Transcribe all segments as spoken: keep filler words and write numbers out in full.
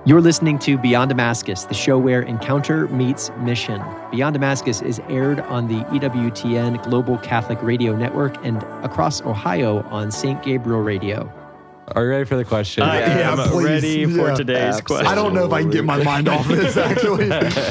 You're listening to Beyond Damascus, the show where encounter meets mission. Beyond Damascus is aired on the E W T N Global Catholic Radio Network and across Ohio on Saint Gabriel Radio. Are you ready for the question? Uh, yeah, I'm please. ready for Yeah. today's Absolutely. question. I don't know if I can get my mind off this, actually.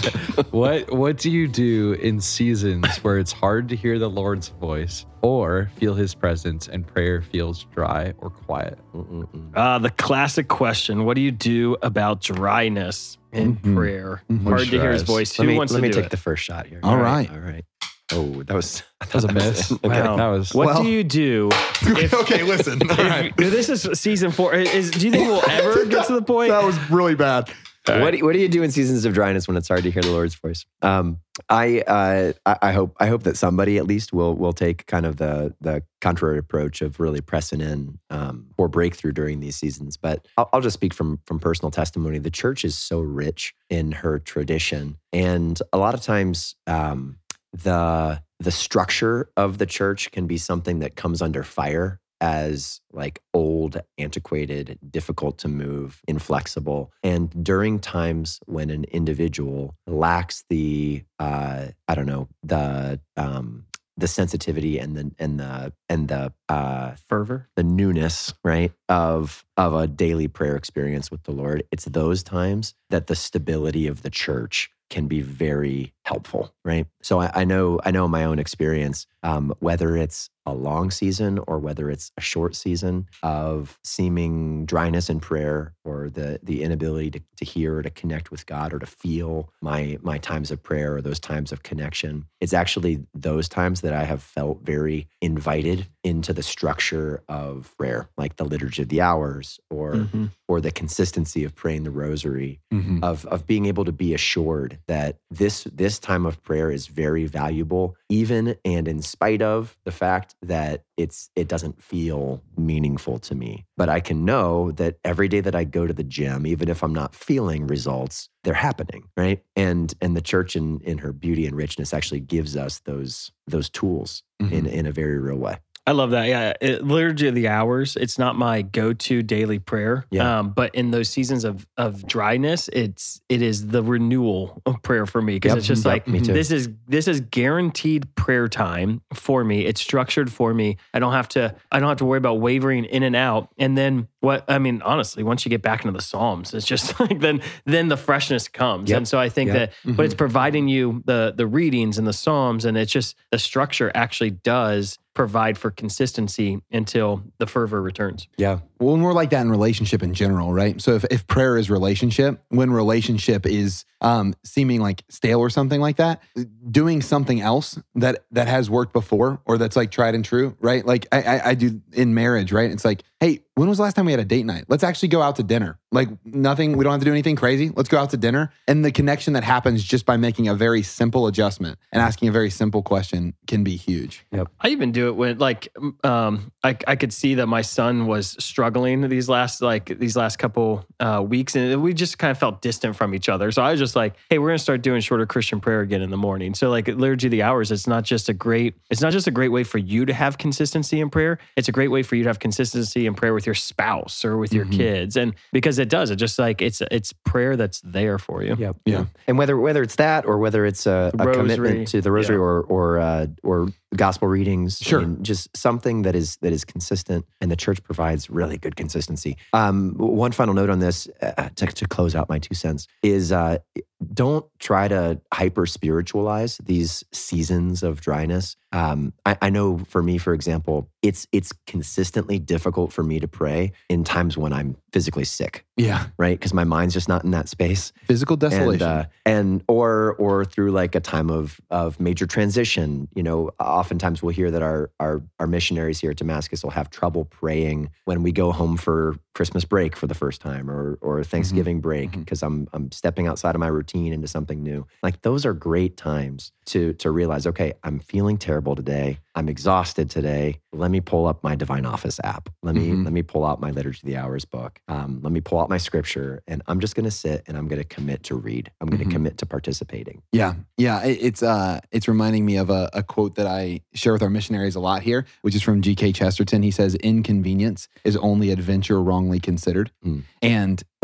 What What do you do in seasons where it's hard to hear the Lord's voice or feel his presence and prayer feels dry or quiet? Uh, the classic question, what do you do about dryness in Mhm. prayer? Mhm. Hard to hear his Dries. voice. Let Who me, wants let to me do take it? the first shot here. All right. All right. Oh, that was That was a miss. Okay. Wow. That was. What Well- do you do? If, okay, listen. All right. if this is season four. Is, do you think we'll ever get to the point? That was really bad. What do, you, what do you do in seasons of dryness when it's hard to hear the Lord's voice? Um, I, uh, I I hope I hope that somebody at least will will take kind of the the contrary approach of really pressing in um, for breakthrough during these seasons. But I'll, I'll just speak from from personal testimony. The church is so rich in her tradition, and a lot of times um, the the structure of the church can be something that comes under fire as like old, antiquated, difficult to move, inflexible. And during times when an individual lacks the, uh, I don't know, the um, the sensitivity and the and the and the uh, Fervor. the newness, right, of of a daily prayer experience with the Lord, it's those times that the stability of the church can be very helpful, right? So I, I know I know in my own experience, um, whether it's a long season or whether it's a short season of seeming dryness in prayer or the the inability to, to hear or to connect with God or to feel my my times of prayer or those times of connection, it's actually those times that I have felt very invited into the structure of prayer, like the Liturgy of the Hours or Mhm. or the consistency of praying the Rosary, Mhm. of of being able to be assured that this this time of prayer is very valuable, even and in spite of the fact that it's it doesn't feel meaningful to me. But I can know that every day that I go to the gym, even if I'm not feeling results, they're happening, right? And and the church in in her beauty and richness actually gives us those those tools in in a very real way. I love that. Yeah. It, Liturgy of the Hours, it's not my go-to daily prayer. Yeah. Um, but in those seasons of of dryness, it's it is the renewal of prayer for me. Because Yep. it's just Yep. like Me too. this is this is guaranteed prayer time for me. It's structured for me. I don't have to I don't have to worry about wavering in and out. And then what I mean, honestly, once you get back into the Psalms, it's just like then then the freshness comes. Yep. And so I think Yep. that but it's providing you the the readings and the Psalms, and it's just the structure actually does provide for consistency until the fervor returns. Yeah. Well, and we're like that in relationship in general, right? So if, if prayer is relationship, when relationship is um, seeming like stale or something like that, doing something else that that has worked before or that's like tried and true, right? Like I, I, I do in marriage, right? It's like, hey, when was the last time we had a date night? Let's actually go out to dinner. Like nothing, we don't have to do anything crazy. Let's go out to dinner. And the connection that happens just by making a very simple adjustment and asking a very simple question can be huge. I even do it when like um I I could see that my son was struggling these last like these last couple uh weeks, and we just kind of felt distant from each other. So I was just like, hey, we're gonna start doing shorter Christian prayer again in the morning. So like Liturgy of the Hours, it's not just a great it's not just a great way for you to have consistency in prayer. It's a great way for you to have consistency in prayer with your spouse or with your Mhm. kids. And because it does, it just like it's it's prayer that's there for you. Yep. Yeah. And whether whether it's that or whether it's a, The a rosary. commitment to the rosary Yeah. or or uh, or gospel readings, Sure. I mean, just something that is that is consistent, and the church provides really good consistency. Um, one final note on this uh, to, to close out my two cents is uh, don't try to hyper spiritualize these seasons of dryness. Um, I, I know for me, for example, it's it's consistently difficult for me to pray in times when I'm physically sick, Yeah. right? Because my mind's just not in that space. Physical And, desolation. uh, and or or through like a time of of major transition. You know, oftentimes we'll hear that our our our missionaries here at Damascus will have trouble praying when we go home for Christmas break for the first time or or Thanksgiving break Mhm. because I'm I'm stepping outside of my routine into something new. Like those are great times to to realize, okay, I'm feeling terrible today. I'm exhausted today. Let me pull up my Divine Office app. Let me Mhm. let me pull out my Liturgy of the Hours book. Um, let me pull out my scripture, and I'm just going to sit and I'm going to commit to read. I'm going to Mhm. commit to participating. Yeah, yeah. It, it's uh, it's reminding me of a, a quote that I share with our missionaries a lot here, which is from G K Chesterton. He says, "Inconvenience is only adventure wrongly considered," Mm. and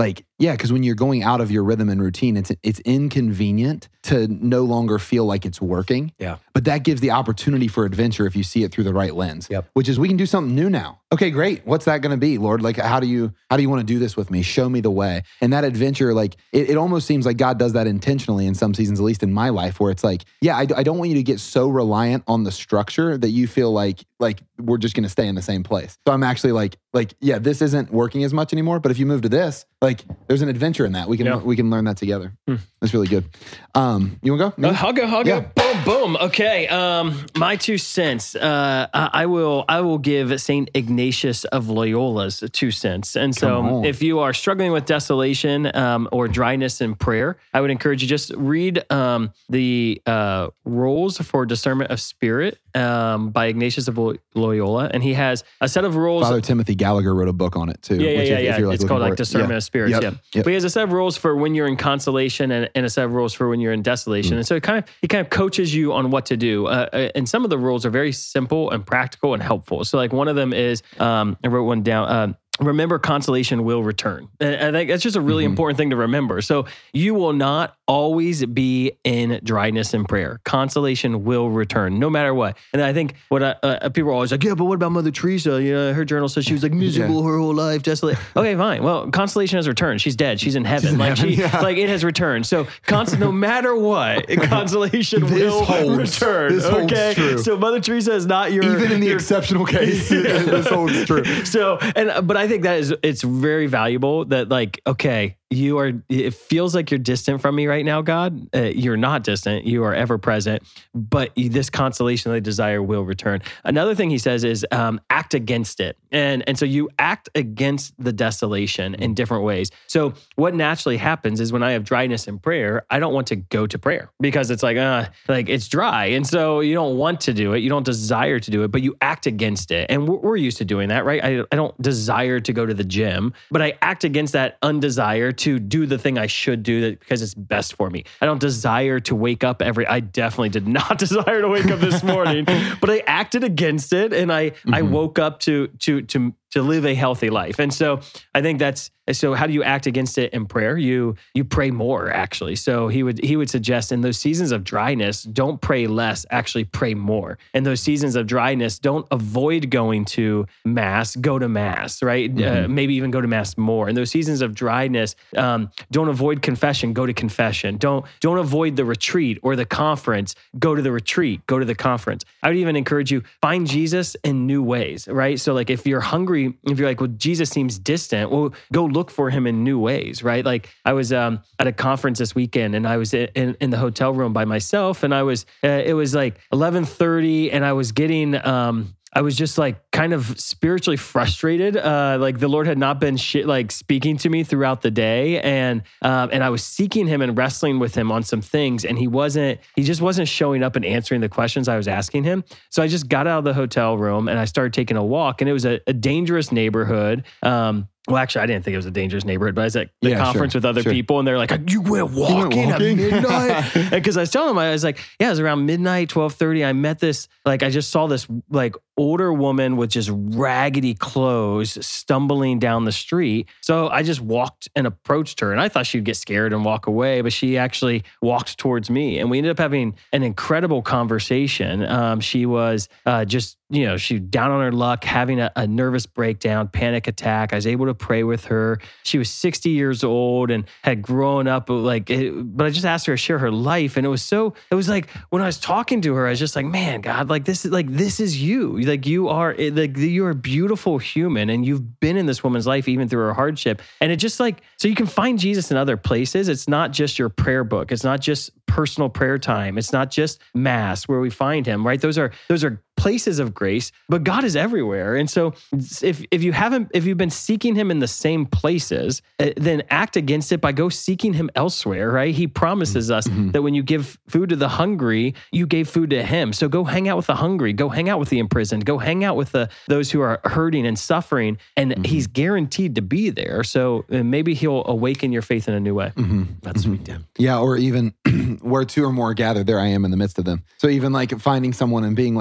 like, yeah, because when you're going out of your rhythm and routine, it's it's inconvenient to no longer feel like it's working. Yeah. But that gives the opportunity for adventure if you see it through the right lens. Yep. Which is we can do something new now. Okay, great. What's that going to be, Lord? Like, how do you how do you want to do this with me? Show me the way. And that adventure, like, it, it almost seems like God does that intentionally in some seasons, at least in my life, where it's like, yeah, I, I don't want you to get so reliant on the structure that you feel like like we're just going to stay in the same place. So I'm actually like, like, yeah, this isn't working as much anymore. But if you move to this, like, there's an adventure in that. We can Yeah. we can learn that together. Hmm. That's really good. Um, you want to go? Me? Uh, I'll go. I'll Yeah. go. Boom, boom. Okay. Um, my two cents. Uh, I I will. I will give Saint Ignatius of Loyola's two cents. And Come so, on. if you are struggling with desolation um, or dryness in prayer, I would encourage you just read um, the uh, Rules for Discernment of Spirit um, by Ignatius of Loyola, and he has a set of rules. Father Timothy Gallagher wrote a book on it too. Yeah, yeah, which yeah, if- if yeah. you're, like, It's looking called for like it. Discernment Yeah. of Spirits. Yep. Yeah. Yep. But he has a set of rules for when you're in consolation and, and a set of rules for when you're in desolation. Mm. And so it kind of he kind of coaches you on what to do. Uh, uh, and some of the rules are very simple and practical and helpful. So like one of them is um, I wrote one down. Um, Remember, consolation will return. And I think that's just a really Mhm. important thing to remember. So you will not always be in dryness in prayer. Consolation will return, no matter what. And I think what I, uh, people are always like, yeah, but what about Mother Teresa? You know, her journal says she was like miserable her whole life, desolate. Okay, fine. Well, consolation has returned. She's dead. She's in heaven. in like heaven, she, yeah. like it has returned. So, cons- no matter what, consolation This will holds. return. This holds okay, true. so Mother Teresa is not your Even in the your exceptional case, this holds true. so, and but I think that is it's very valuable that like, okay, you are, it feels like you're distant from me right now, God. Uh, you're not distant. You are ever present, but this consolation that I desire will return. Another thing he says is um, act against it. And, and so you act against the desolation in different ways. So what naturally happens is when I have dryness in prayer, I don't want to go to prayer because it's like, uh, like it's dry. And so you don't want to do it. You don't desire to do it, but you act against it. And we're, we're used to doing that, right? I, I don't desire to go to the gym, but I act against that undesire to do the thing I should do that because it's best for me. I don't desire to wake up every, I definitely did not desire to wake up this morning, but I acted against it. And I, Mm-hmm. I woke up to, to, to, to live a healthy life. And so I think that's, so how do you act against it in prayer? You, you pray more actually. So he would, he would suggest in those seasons of dryness, don't pray less, actually pray more. In those seasons of dryness, don't avoid going to mass, go to mass, right? Mm-hmm. Uh, maybe even go to mass more. In those seasons of dryness, um, don't avoid confession, go to confession. Don't, don't avoid the retreat or the conference, go to the retreat, go to the conference. I would even encourage you, find Jesus in new ways, right? So like if you're hungry, if you're like, well, Jesus seems distant, well, go look for him in new ways, right? Like I was um, at a conference this weekend and I was in, in the hotel room by myself and I was, uh, it was like eleven thirty and I was getting, um, I was just like kind of spiritually frustrated. Uh, like the Lord had not been sh- like speaking to me throughout the day. And, um, and I was seeking him and wrestling with him on some things. And he wasn't, he just wasn't showing up and answering the questions I was asking him. So I just got out of the hotel room and I started taking a walk and it was a, a dangerous neighborhood. Um, Well, actually, I didn't think it was a dangerous neighborhood, but I was at the Yeah, conference sure, with other sure. people, and they're like, "You went walking, walking?" at midnight?" Because I was telling them, I was like, "Yeah, it was around midnight, twelve thirty. I met this, like, I just saw this like older woman with just raggedy clothes stumbling down the street. So I just walked and approached her, and I thought she'd get scared and walk away, but she actually walked towards me, and we ended up having an incredible conversation. Um, she was uh, just, you know, she down on her luck, having a, a nervous breakdown, panic attack. I was able to pray with her. She was sixty years old and had grown up like, it, but I just asked her to share her life. And it was so, it was like, when I was talking to her, I was just like, man, God, like this is like, this is you. Like you are, like you're a beautiful human and you've been in this woman's life even through her hardship. And it just like, so you can find Jesus in other places. It's not just your prayer book. It's not just personal prayer time. It's not just mass where we find him, right? Those are, those are places of grace, but God is everywhere. And so if if you haven't, if you've been seeking him in the same places, uh, then act against it by go seeking him elsewhere, right? He promises us Mm-hmm. that when you give food to the hungry, you gave food to him. So go hang out with the hungry, go hang out with the imprisoned, go hang out with the those who are hurting and suffering, and Mm-hmm. he's guaranteed to be there. So uh, maybe he'll awaken your faith in a new way. Mm-hmm. That's sweet, Tim. Yeah, or even where two or more are gathered, there I am in the midst of them. So even like finding someone and being like, hey, would you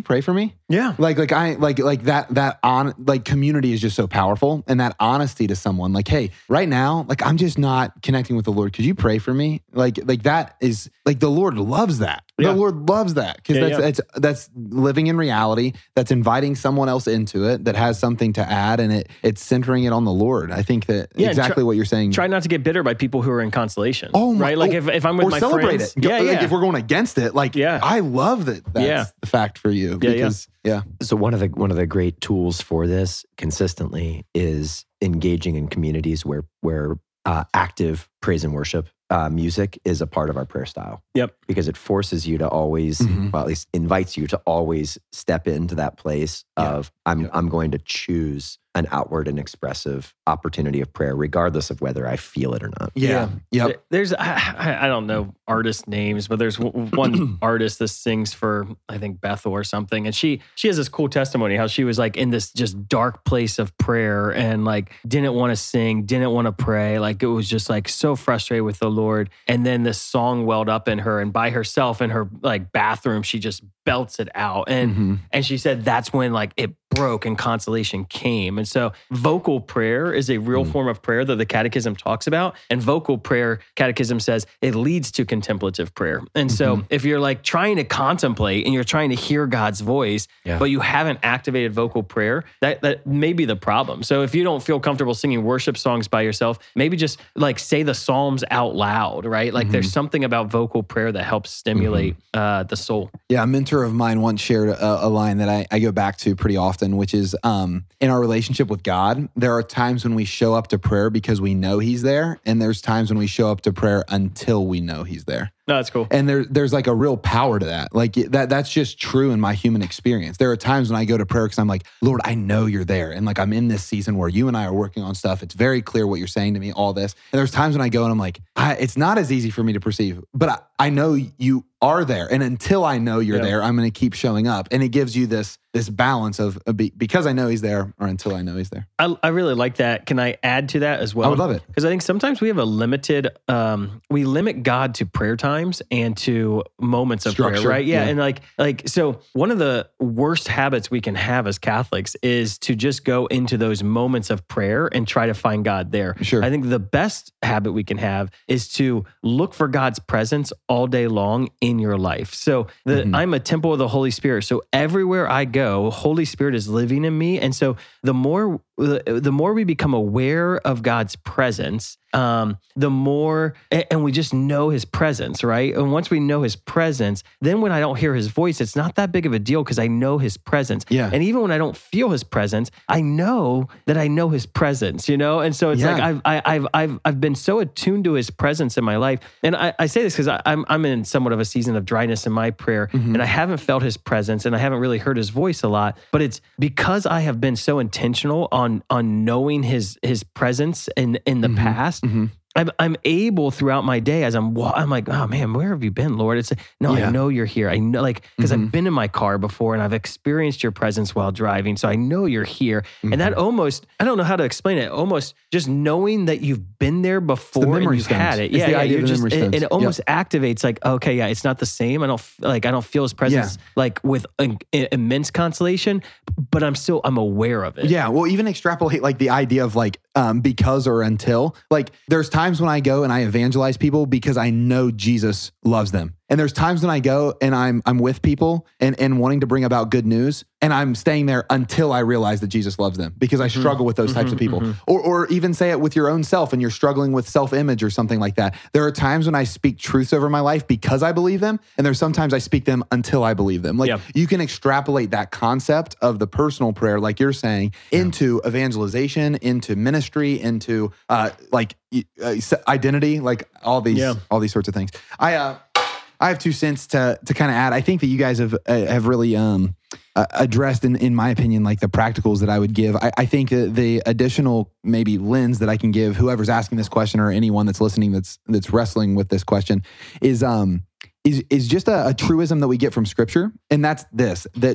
pray for me? Yeah. Like, like I, like, like that, that on, like community is just so powerful, and that honesty to someone like, hey, right now, like I'm just not connecting with the Lord. Could you pray for me? Like, like that is like the Lord loves that. Yeah. The Lord loves that because Yeah, that's, yeah. that's, that's living in reality. That's inviting someone else into it that has something to add, and it, it's centering it on the Lord. I think that Yeah, and exactly try- what you're saying. Try not to get bitter by people who are in consolation. Oh my, right? Like oh, if, if I'm with or my celebrate friends. it. Yeah, like yeah. if we're going against it, like Yeah. I love that that's Yeah. the fact for you. Yeah, yeah. because yeah. So one of the one of the great tools for this consistently is engaging in communities where where uh, active praise and worship uh, music is a part of our prayer style. Yep. Because it forces you to always, Mhm. well, at least invites you to always step into that place Yeah. of I'm Yeah. I'm going to choose an outward and expressive opportunity of prayer, regardless of whether I feel it or not. Yeah. Yep. There's, I, I don't know artist names, but there's w- one artist that sings for, I think, Bethel or something. And she, she has this cool testimony how she was like in this just dark place of prayer and like didn't want to sing, didn't want to pray. Like it was just like so frustrated with the Lord. And then this song welled up in her, and by herself in her like bathroom, she just belts it out. And, Mhm. and she said that's when like it broke and consolation came. And so vocal prayer is a real Mm. form of prayer that the Catechism talks about. And vocal prayer, Catechism says, it leads to contemplative prayer. And so if you're like trying to contemplate and you're trying to hear God's voice, Yeah. but you haven't activated vocal prayer, that, that may be the problem. So if you don't feel comfortable singing worship songs by yourself, maybe just like say the Psalms out loud, right? Like there's something about vocal prayer that helps stimulate uh, the soul. Yeah, a mentor of mine once shared a, a line that I, I go back to pretty often, which is um, in our relationship with God, there are times when we show up to prayer because we know He's there, and there's times when we show up to prayer until we know He's there. No, that's cool. And there, there's like a real power to that. Like that, that's just true in my human experience. There are times when I go to prayer because I'm like, Lord, I know you're there. And like, I'm in this season where you and I are working on stuff. It's very clear what you're saying to me, all this. And there's times when I go and I'm like, I, it's not as easy for me to perceive, but I, I know you are there. And until I know you're Yeah. there, I'm going to keep showing up. And it gives you this, this balance of uh, be, because I know He's there or until I know He's there. I, I really like that. Can I add to that as well? I would love it. Because I think sometimes we have a limited, um, we limit God to prayer times and to moments of Structure, prayer, right? Yeah, yeah. and like, like so, one of the worst habits we can have as Catholics is to just go into those moments of prayer and try to find God there. Sure. I think the best habit we can have is to look for God's presence all day long in your life. So the, Mhm. I'm a temple of the Holy Spirit. So everywhere I go, Holy Spirit is living in me, and so the more the, the more we become aware of God's presence, um, the more, and and we just know His presence, right? And once we know His presence, then when I don't hear His voice, it's not that big of a deal because I know His presence. Yeah. And even when I don't feel His presence, I know that I know His presence, you know? And so it's Yeah. like I've, I, I've, I've, I've been so attuned to His presence in my life. And I, I say this because I'm, I'm in somewhat of a season of dryness in my prayer, and I haven't felt His presence and I haven't really heard His voice a lot, but it's because I have been so intentional on, on knowing His, His presence in, in the past. I'm, I'm able throughout my day as I'm, wa- I'm like, oh man, where have you been, Lord? It's like, no, Yeah. I know you're here. I know, like, because Mhm. I've been in my car before and I've experienced your presence while driving. So I know you're here. And that almost, I don't know how to explain it, almost just knowing that you've been there before and memory you've stones. had it. It's Yeah, the yeah. idea You're of the just, memory and, and it stones. almost activates like, okay, yeah, it's not the same. I don't f- like, I don't feel His presence like with an, immense consolation, but I'm still, I'm aware of it. Yeah, well, even extrapolate like the idea of like um, because or until. Like there's times when I go and I evangelize people because I know Jesus loves them. And there's times when I go and I'm I'm with people and, and wanting to bring about good news, and I'm staying there until I realize that Jesus loves them because I struggle with those types of people. Or or even say it with your own self and you're struggling with self-image or something like that. There are times when I speak truths over my life because I believe them, and there's sometimes I speak them until I believe them. Like Yeah. you can extrapolate that concept of the personal prayer, like you're saying, into evangelization, into ministry, into uh, like uh, identity, like all these Yeah. all these sorts of things. I uh, I have two cents to to kind of add. I think that you guys have uh, have really um, uh, addressed, in in my opinion, like the practicals that I would give. I, I think that the additional maybe lens that I can give whoever's asking this question or anyone that's listening that's that's wrestling with this question is um is is just a, a truism that we get from Scripture, and that's this: that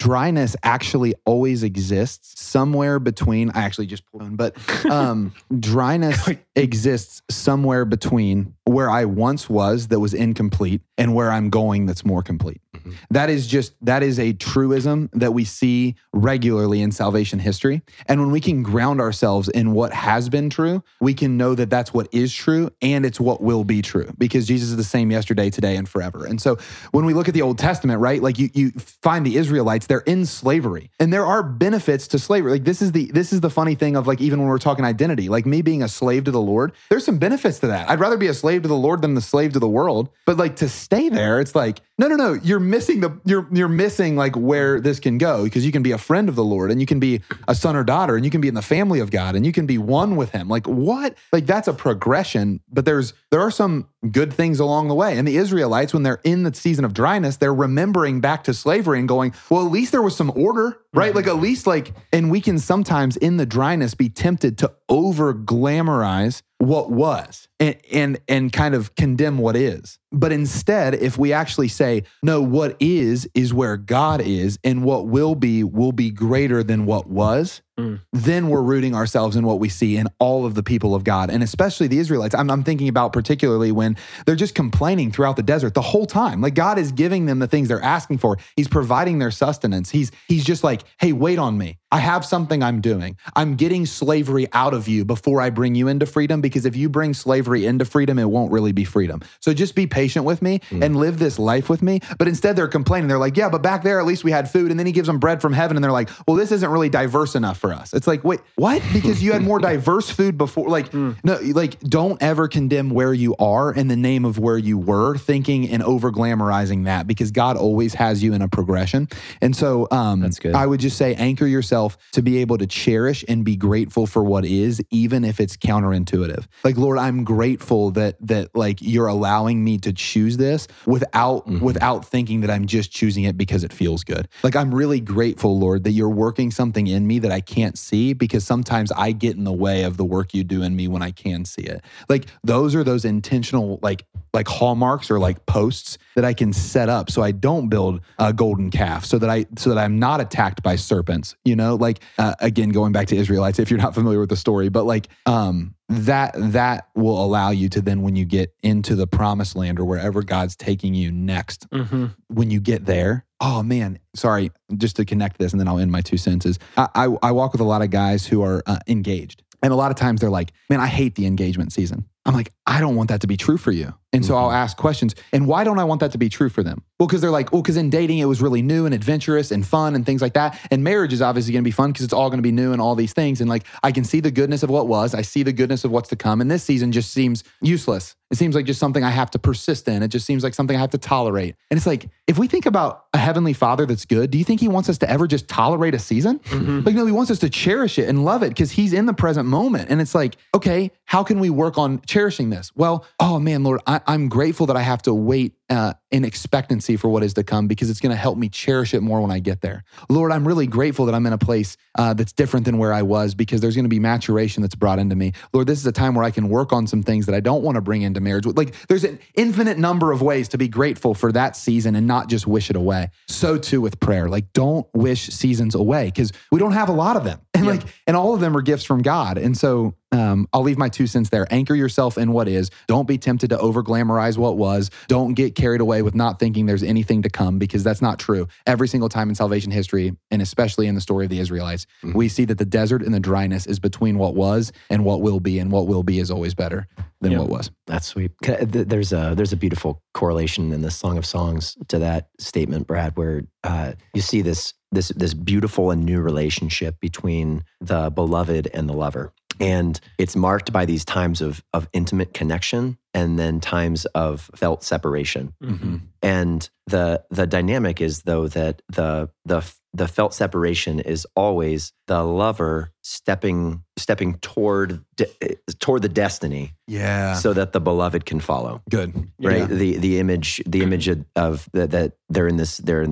dryness actually always exists somewhere between, I actually just pulled on, but um, dryness exists somewhere between where I once was that was incomplete and where I'm going that's more complete. Mm-hmm. That is just, that is a truism that we see regularly in salvation history. And when we can ground ourselves in what has been true, we can know that that's what is true and it's what will be true because Jesus is the same yesterday, today, and forever. And so when we look at the Old Testament, right, like you, you find the Israelites, they're in slavery and there are benefits to slavery. Like this is the, this is the funny thing of like, even when we're talking identity, like me being a slave to the Lord, there's some benefits to that. I'd rather be a slave to the Lord than the slave to the world. But like to stay there, it's like, no, no, no, you're missing the, you're, you're missing like where this can go because you can be a friend of the Lord and you can be a son or daughter and you can be in the family of God and you can be one with him. Like what? Like that's a progression, but there's, there are some good things along the way. And the Israelites, when they're in the season of dryness, they're remembering back to slavery and going, well, at least there was some order, right? Mm-hmm. Like at least like, and we can sometimes in the dryness be tempted to over glamorize what was and, and, and kind of condemn what is. But instead, if we actually say, no, what is, is where God is and what will be, will be greater than what was, mm. then we're rooting ourselves in what we see in all of the people of God. And especially the Israelites. I'm, I'm thinking about particularly when they're just complaining throughout the desert the whole time. Like God is giving them the things they're asking for. He's providing their sustenance. He's, he's just like, hey, wait on me. I have something I'm doing. I'm getting slavery out of you before I bring you into freedom, because if you bring slavery into freedom, it won't really be freedom. So just be patient with me mm. and live this life with me. But instead they're complaining. They're like, yeah, but back there, at least we had food. And then he gives them bread from heaven. And they're like, well, this isn't really diverse enough for us. It's like, wait, what? Because you had more diverse food before. Like, mm. no, like don't ever condemn where you are in the name of where you were, thinking and over glamorizing that, because God always has you in a progression. And so um, That's good. I would just say, anchor yourself to be able to cherish and be grateful for what is, even if it's counterintuitive. Like, Lord, I'm grateful that that like you're allowing me to choose this without mm-hmm. without thinking that I'm just choosing it because it feels good. Like, I'm really grateful, Lord, that you're working something in me that I can't see, because sometimes I get in the way of the work you do in me when I can see it. Like, those are those intentional like like hallmarks or like posts that I can set up so I don't build a golden calf, so that I so that I'm not attacked by serpents, you know, like uh, again, going back to Israelites, if you're not familiar with the story, but like um that that will allow you to then, when you get into the promised land or wherever God's taking you next, mm-hmm. when you get there, oh man, sorry, just to connect this and then I'll end my two sentences. I, I, I walk with a lot of guys who are uh, engaged. And a lot of times they're like, man, I hate the engagement season. I'm like, I don't want that to be true for you. And mm-hmm. so I'll ask questions. And why don't I want that to be true for them? Well, because they're like, well, because in dating, it was really new and adventurous and fun and things like that. And marriage is obviously going to be fun because it's all going to be new and all these things. And like, I can see the goodness of what was. I see the goodness of what's to come. And this season just seems useless. It seems like just something I have to persist in. It just seems like something I have to tolerate. And it's like, if we think about a heavenly Father that's good, do you think he wants us to ever just tolerate a season? Mm-hmm. Like, no, he wants us to cherish it and love it because he's in the present moment. And it's like, okay, how can we work on cherishing this? Well, oh man, Lord, I, I'm grateful that I have to wait uh, in expectancy for what is to come, because it's going to help me cherish it more when I get there. Lord, I'm really grateful that I'm in a place uh, that's different than where I was, because there's going to be maturation that's brought into me. Lord, this is a time where I can work on some things that I don't want to bring into marriage. Like, there's an infinite number of ways to be grateful for that season and not just wish it away. So too with prayer. Like, don't wish seasons away, because we don't have a lot of them. And yeah. like, and all of them are gifts from God. And so um, I'll leave my two cents there. Anchor yourself in what is. Don't be tempted to over glamorize what was. Don't get carried away with not thinking there's anything to come, because that's not true. Every single time in salvation history, and especially in the story of the Israelites, mm-hmm. we see that the desert and the dryness is between what was and what will be, and what will be is always better than yeah. what was. That's sweet. There's a there's a beautiful correlation in the Song of Songs to that statement, Brad, where uh, you see this this this beautiful and new relationship between the beloved and the lover. And it's marked by these times of of intimate connection and then times of felt separation. Mm-hmm. And the the dynamic is, though, that the the the felt separation is always the lover stepping stepping toward de- toward the destiny, yeah, so that the beloved can follow. Good, right? Yeah. The the image the image of, of the, that they're in this they're in this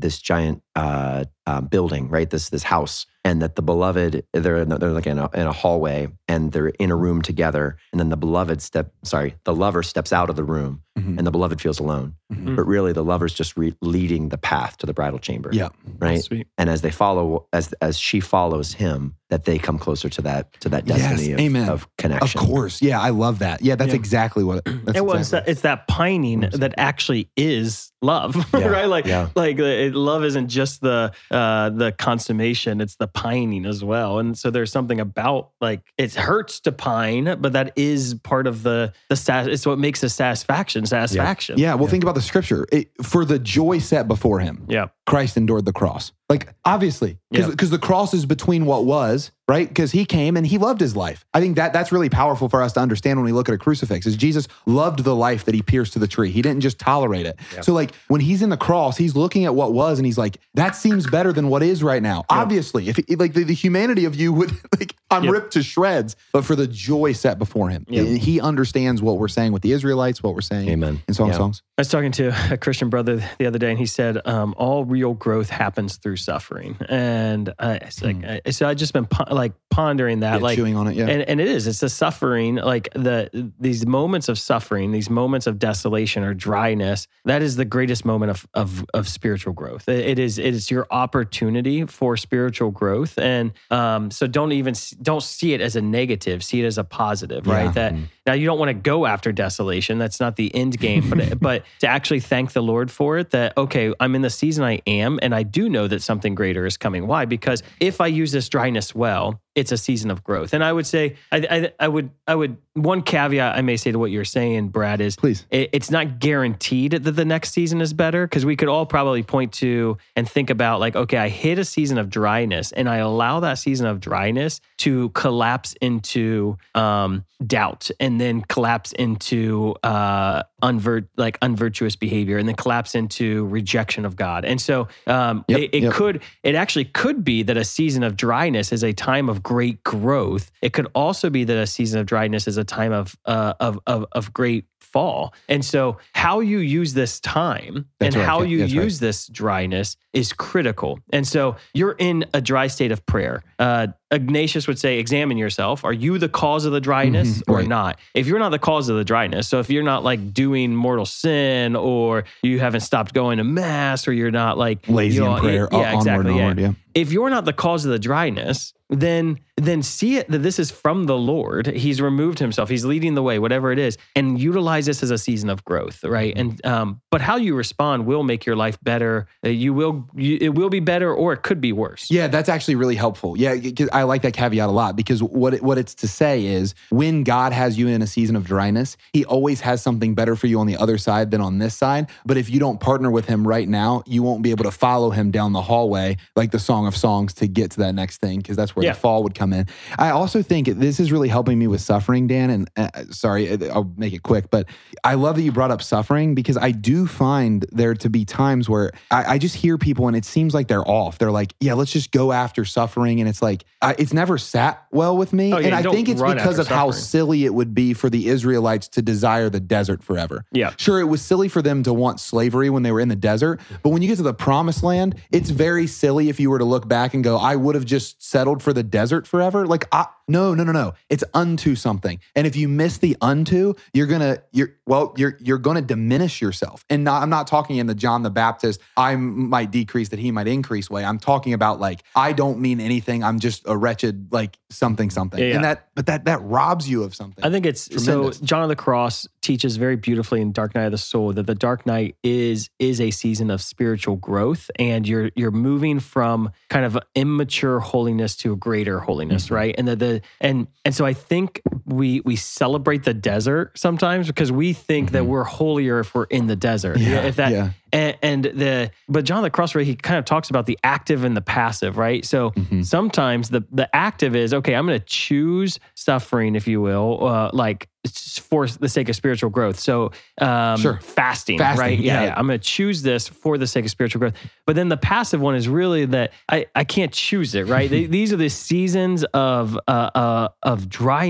this giant uh, uh, building, right? This this house, and that the beloved they're in, they're like in a, in a hallway, and they're in a room together, and then the beloved step, sorry, the lover steps out of the room, Mhm. and the beloved feels alone, Mhm. but really the lover's just re- leading the path to the bridal chamber, Yeah. right? Sweet. And as they follow, as as she follows him, that they come closer to that to that Yes, destiny of, amen. of Of connection. course. Yeah, I love that. Yeah, that's Yeah. exactly what it, that's It was exactly that, it's that pining that actually is love, Yeah, right? Like, yeah. like it, love isn't just the uh, the consummation; it's the pining as well. And so there's something about like it hurts to pine, but that is part of the the sat- it's what makes the satisfaction satisfaction. Yeah, well, think about the scripture. It, for the joy set before him, yeah, Christ endured the cross. Like, obviously, because Yeah. the cross is between what was, right? Because he came and he loved his life. I think that that's really powerful for us to understand when we look at a crucifix, is Jesus loved the life that he pierced to the tree. He didn't just tolerate it. So like when he's in the cross, he's looking at what was and he's like, that seems better than what is right now. Obviously, if if, like the, the humanity of you would like, I'm Yep. ripped to shreds, but for the joy set before him, Yep. he understands what we're saying with the Israelites, what we're saying Amen. in Song of Yeah. Songs. I was talking to a Christian brother the other day, and he said, um, "All real growth happens through suffering." And I, it's like, I, so I just been po- like pondering that, Yeah, like chewing on it, yeah. and, and it is. It's the suffering, like the these moments of suffering, these moments of desolation or dryness. That is the greatest moment of of, of spiritual growth. It, it is it is your opportunity for spiritual growth, and um, so don't even don't see it as a negative. See it as a positive, right? Yeah. That now you don't want to go after desolation. That's not the end game, but but to actually thank the Lord for it. That okay, I'm in the season I am, and I do know that something greater is coming. Why? Because if I use this dryness well, it's a season of growth. And I would say, I, I, I would, I would. One caveat I may say to what you're saying, Brad, is Please. it, it's not guaranteed that the next season is better, because we could all probably point to and think about like, okay, I hit a season of dryness, and I allow that season of dryness to collapse into um, doubt, and then collapse into uh, unvir- like unvirtuous behavior, and then collapse into rejection of God. And so um, Yep, it, it yep. could, it actually could be that a season of dryness is a time of great growth. It could also be that a season of dryness is a time of uh, of, of of great fall. And so how you use this time That's and right, how yeah, you that's right. use this dryness is critical. And so you're in a dry state of prayer. Uh, Ignatius would say, examine yourself. Are you the cause of the dryness Mhm, or right. not? If you're not the cause of the dryness, so if you're not like doing mortal sin, or you haven't stopped going to mass, or you're not like Lazy you know, in prayer, yeah, onward exactly, and yeah. onward, yeah. If you're not the cause of the dryness, then then see it that this is from the Lord. He's removed himself. He's leading the way, whatever it is, and utilize this as a season of growth, right? And um, but how you respond will make your life better. Uh, You will, you, it will be better, or it could be worse. Yeah, that's actually really helpful. Yeah, 'cause I like that caveat a lot, because what it, what it's to say is when God has you in a season of dryness, he always has something better for you on the other side than on this side. But if you don't partner with him right now, you won't be able to follow him down the hallway like the Song of Songs to get to that next thing, because that's where Yeah. the fall would come in. I also think this is really helping me with suffering, Dan, and uh, sorry, I'll make it quick, but I love that you brought up suffering, because I do find there to be times where I, I just hear people and it seems like they're off. They're like, yeah, let's just go after suffering. And it's like, I, it's never sat well with me. Oh, yeah, and I don't think it's run because after of how suffering. silly it would be for the Israelites to desire the desert forever. Yeah. Sure, it was silly for them to want slavery when they were in the desert. But when you get to the promised land, it's very silly if you were to look back and go, I would have just settled for the desert forever. Like, I, no, no, no, no. It's unto something. And if you miss the unto, you're gonna, you're well, you're you're gonna diminish yourself. And not, I'm not talking in the John the Baptist, I might decrease that he might increase way. I'm talking about like, I don't mean anything. I'm just a wretched like something something. Yeah, yeah. And that, but that that robs you of something. I think it's Tremendous. so John of the Cross teaches very beautifully in Dark Night of the Soul that the dark night is is a season of spiritual growth, and you're you're moving from kind of immature holiness to a greater holiness, Mm-hmm. right? And the, the and and so I think we we celebrate the desert sometimes because we think that we're holier if we're in the desert. Mm-hmm. Yeah, if that yeah. and, and the but John of the Cross, right, he kind of talks about the active and the passive, right? So Mm-hmm. sometimes the the active is okay. I'm going to choose suffering, if you will, uh, like for the sake of spiritual growth. So um, Sure. fasting, Fasting, right? Yeah, yeah. yeah. I'm going to choose this for the sake of spiritual growth. But then the passive one is really that I, I can't choose it, right? They, these are the seasons of uh, uh, of dryness where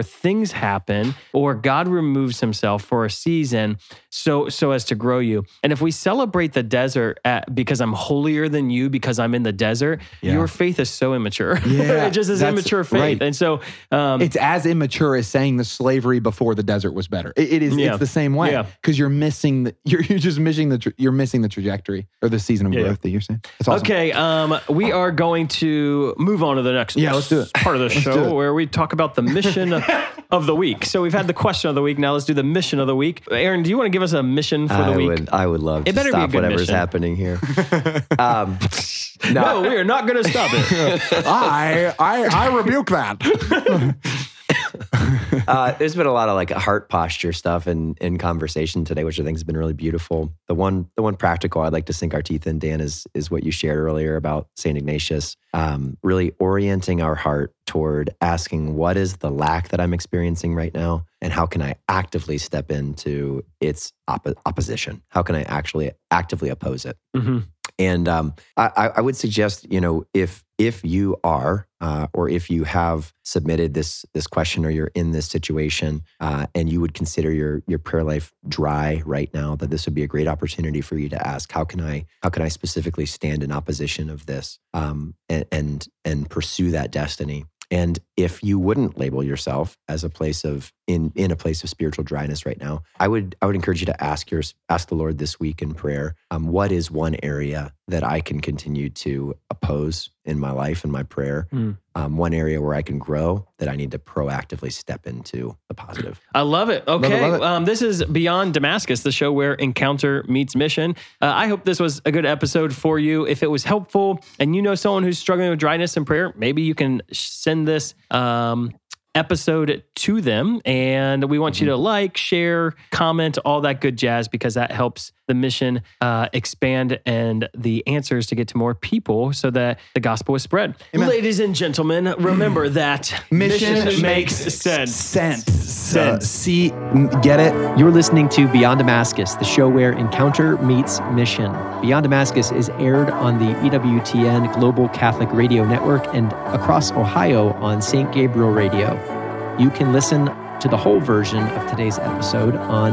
things happen or God removes himself for a season so so as to grow you. And if we celebrate the desert at, because I'm holier than you because I'm in the desert, Yeah. your faith is so immature. Yeah, It just is that's immature faith. right. And so um, It's as immature as saying the slavery before the desert was better. It, it is. Yeah. It's the same way Yeah. because you're missing the. You're, you're just missing the. Tra- you're missing the trajectory or the season of Yeah, growth that you're saying. That's awesome. Okay, um, we are going to move on to the next Yeah, let's do it. part of the Let's do show it. where we talk about the mission of the week. So we've had the question of the week. Now let's do the mission of the week. Aaron, do you want to give us a mission for the I week? would, I would love It to better be a stop good whatever's mission. happening here. um, No, we are not going to stop it. I I I rebuke that. uh, there's been a lot of like heart posture stuff in, in conversation today, which I think has been really beautiful. The one, the one practical I'd like to sink our teeth in, Dan, is is what you shared earlier about Saint Ignatius. Um, really orienting our heart toward asking, what is the lack that I'm experiencing right now, and how can I actively step into its oppo- opposition? How can I actually actively oppose it? Mm-hmm. And um, I, I would suggest, you know, if if you are, uh, or if you have submitted this this question, or you're in this situation, uh, and you would consider your your prayer life dry right now, that this would be a great opportunity for you to ask, how can I how can I specifically stand in opposition of this, um, and, and and pursue that destiny. And if you wouldn't label yourself as a place of in in a place of spiritual dryness right now, I would I would encourage you to ask your ask the Lord this week in prayer, um, what is one area that I can continue to oppose in my life and my prayer? Mm. Um, one area where I can grow that I need to proactively step into the positive. I love it. Okay. Love it, love it. Um, this is Beyond Damascus, the show where encounter meets mission. Uh, I hope this was a good episode for you. If it was helpful and you know someone who's struggling with dryness in prayer, maybe you can send this um, episode to them. And we want you to like, share, comment, all that good jazz, because that helps the mission uh, expand and the answers to get to more people so that the gospel is spread. Amen. Ladies and gentlemen, remember that Mission makes sense. Sense. Sense. Uh, see, get it? You're listening to Beyond Damascus, the show where encounter meets mission. Beyond Damascus is aired on the E W T N Global Catholic Radio Network and across Ohio on Saint Gabriel Radio. You can listen to the whole version of today's episode on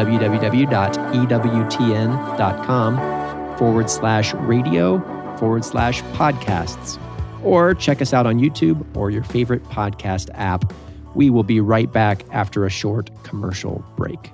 www.ewtn.com forward slash radio forward slash podcasts. Or check us out on YouTube or your favorite podcast app. We will be right back after a short commercial break.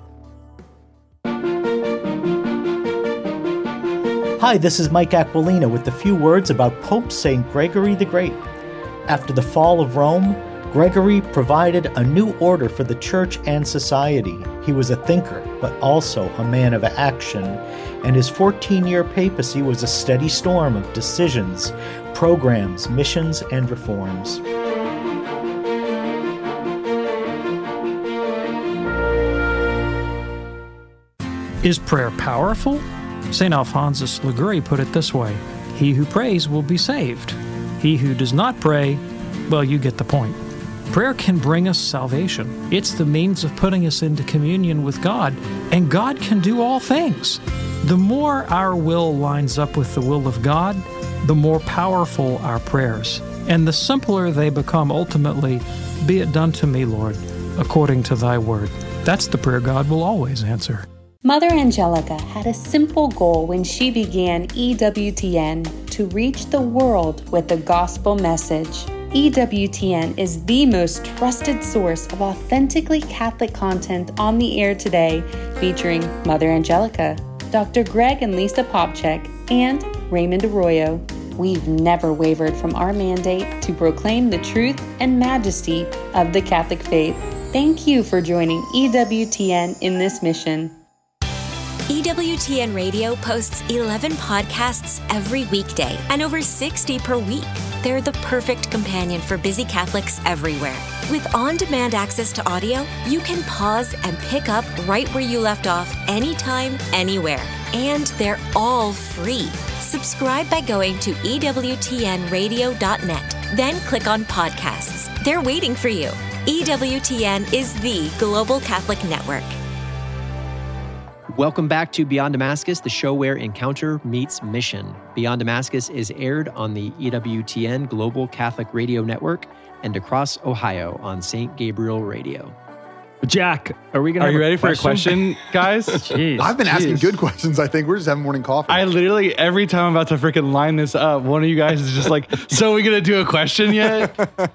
Hi, this is Mike Aquilina with a few words about Pope Saint Gregory the Great. After the fall of Rome, Gregory provided a new order for the church and society. He was a thinker, but also a man of action, and his fourteen-year papacy was a steady storm of decisions, programs, missions, and reforms. Is prayer powerful? Saint Alphonsus Liguori put it this way: he who prays will be saved. He who does not pray, well, you get the point. Prayer can bring us salvation. It's the means of putting us into communion with God, and God can do all things. The more our will lines up with the will of God, the more powerful our prayers, and the simpler they become ultimately. Be it done to me, Lord, according to thy word. That's the prayer God will always answer. Mother Angelica had a simple goal when she began E W T N: to reach the world with the gospel message. E W T N is the most trusted source of authentically Catholic content on the air today, featuring Mother Angelica, Doctor Greg and Lisa Popchek, and Raymond Arroyo. We've never wavered from our mandate to proclaim the truth and majesty of the Catholic faith. Thank you for joining E W T N in this mission. E W T N Radio posts eleven podcasts every weekday and over sixty per week. They're the perfect companion for busy Catholics everywhere. With on-demand access to audio, you can pause and pick up right where you left off anytime, anywhere. And they're all free. Subscribe by going to E W T N radio dot net, then click on podcasts. They're waiting for you. E W T N is the global Catholic network. Welcome back to Beyond Damascus, the show where encounter meets mission. Beyond Damascus is aired on the E W T N Global Catholic Radio Network and across Ohio on Saint Gabriel Radio. Jack, are we going to Are you ready for a question, guys? Jeez. I've been asking Jeez. good questions, I think. We're just having morning coffee. I literally, every time I'm about to freaking line this up, one of you guys is just like, so are we going to do a question yet?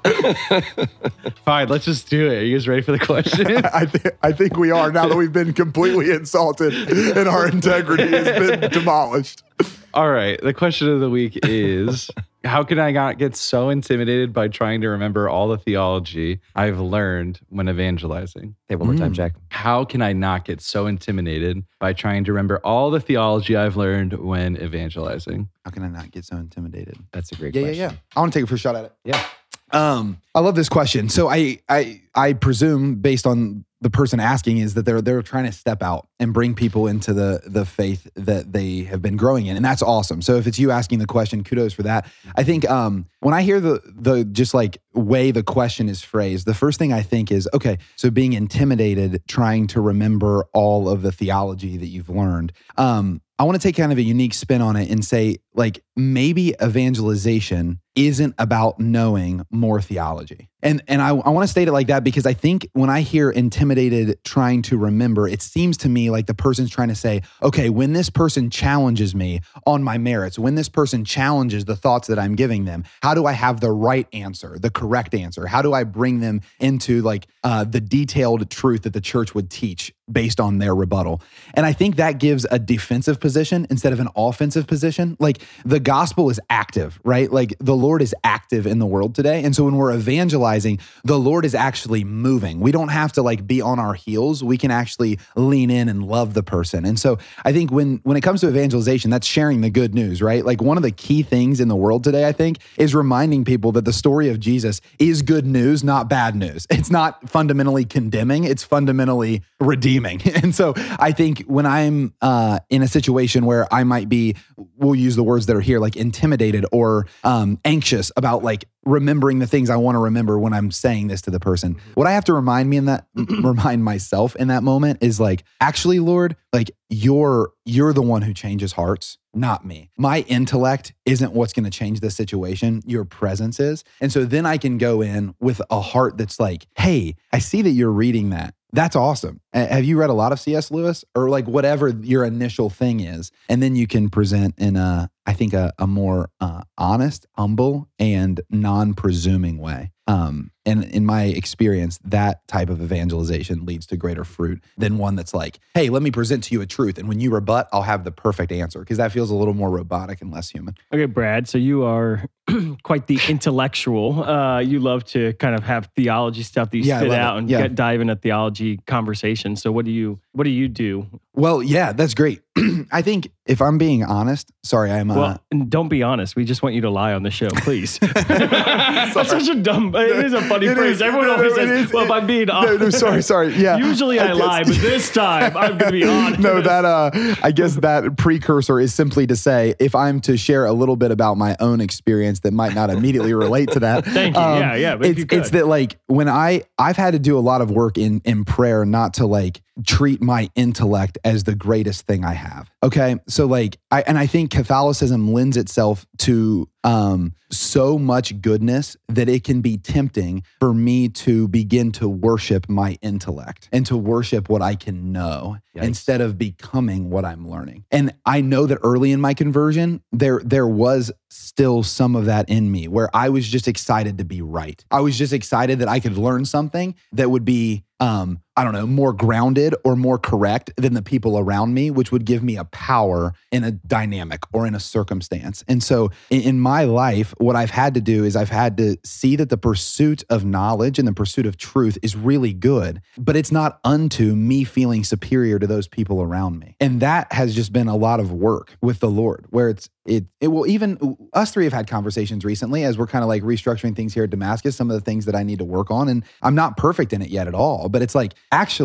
Fine, let's just do it. Are you guys ready for the question? I, th- I think we are now that we've been completely insulted and our integrity has been demolished. All right. The question of the week is, how can I not get so intimidated by trying to remember all the theology I've learned when evangelizing? Say it one more time, Mm. Jack. How can I not get so intimidated by trying to remember all the theology I've learned when evangelizing? How can I not get so intimidated? That's a great Yeah, question. yeah, yeah. I want to take a first shot at it. Yeah. Um, I love this question. So I, I, I presume based on the person asking is that they're they're trying to step out and bring people into the the faith that they have been growing in, and that's awesome. So if it's you asking the question, kudos for that. I think um, when I hear the the just like way the question is phrased, the first thing I think is, okay, so being intimidated, trying to remember all of the theology that you've learned. Um, I want to take kind of a unique spin on it and say, like, maybe evangelization isn't about knowing more theology. And and I, I want to state it like that because I think when I hear intimidated trying to remember, it seems to me like the person's trying to say, okay, when this person challenges me on my merits, when this person challenges the thoughts that I'm giving them, how do I have the right answer, the correct answer? How do I bring them into like uh, the detailed truth that the church would teach based on their rebuttal? And I think that gives a defensive position instead of an offensive position. Like the gospel is active, right? Like the Lord is active in the world today. And so when we're evangelizing, the Lord is actually moving. We don't have to like be on our heels. We can actually lean in and love the person. And so I think when, when it comes to evangelization, that's sharing the good news, right? Like one of the key things in the world today, I think, is reminding people that the story of Jesus is good news, not bad news. It's not fundamentally condemning. It's fundamentally redeeming. And so I think when I'm uh, in a situation where I might be, we'll use the words that are here, like intimidated or um, anxious about like remembering the things I want to remember when I'm saying this to the person. What I have to remind me in that, remind myself in that moment is like, actually, Lord, like you're, you're the one who changes hearts, not me. My intellect isn't what's going to change this situation. Your presence is. And so then I can go in with a heart that's like, hey, I see that you're reading that. That's awesome. Uh, have you read a lot of C S Lewis or like whatever your initial thing is? And then you can present in a, I think a, a more uh, honest, humble, and non-presuming way. Um, and in my experience, that type of evangelization leads to greater fruit than one that's like, hey, let me present to you a truth. And when you rebut, I'll have the perfect answer, because that feels a little more robotic and less human. Okay, Brad, so you are quite the intellectual. Uh, you love to kind of have theology stuff that you Yeah, I spit love out it. and Yeah. get, dive in a theology conversation. So what do you what do you do? Well, yeah, that's great. I think if I'm being honest, sorry, I'm... Uh, Well, and don't be honest. We just want you to lie on the show, please. That's such a dumb, it is a funny It phrase. is. Everyone No, no, always it says, is. well, if I'm being No, honest. no, sorry, sorry. Yeah. Usually I guess- lie, but this time I'm going to be honest. No, that uh, I guess that precursor is simply to say, if I'm to share a little bit about my own experience that might not immediately relate to that. Thank you. Yeah, yeah, but if It's, you could. it's that like when I I've had to do a lot of work in in prayer, not to like treat my intellect as the greatest thing I have. Okay, so like I and I think Catholicism lends itself to um, so much goodness that it can be tempting for me to begin to worship my intellect and to worship what I can know Yikes. instead of becoming what I'm learning. And I know that early in my conversion, there there was still some of that in me where I was just excited to be right. I was just excited that I could learn something that would be um, I don't know, more grounded or more correct than the people around me, which would give me a power in a dynamic or in a circumstance. And so in, in my life, what I've had to do is I've had to see that the pursuit of knowledge and the pursuit of truth is really good, but it's not unto me feeling superior to those people around me. And that has just been a lot of work with the Lord, where it's It it will even us three have had conversations recently as we're kind of like restructuring things here at Damascus, some of the things that I need to work on. And I'm not perfect in it yet at all, but it's like, actually,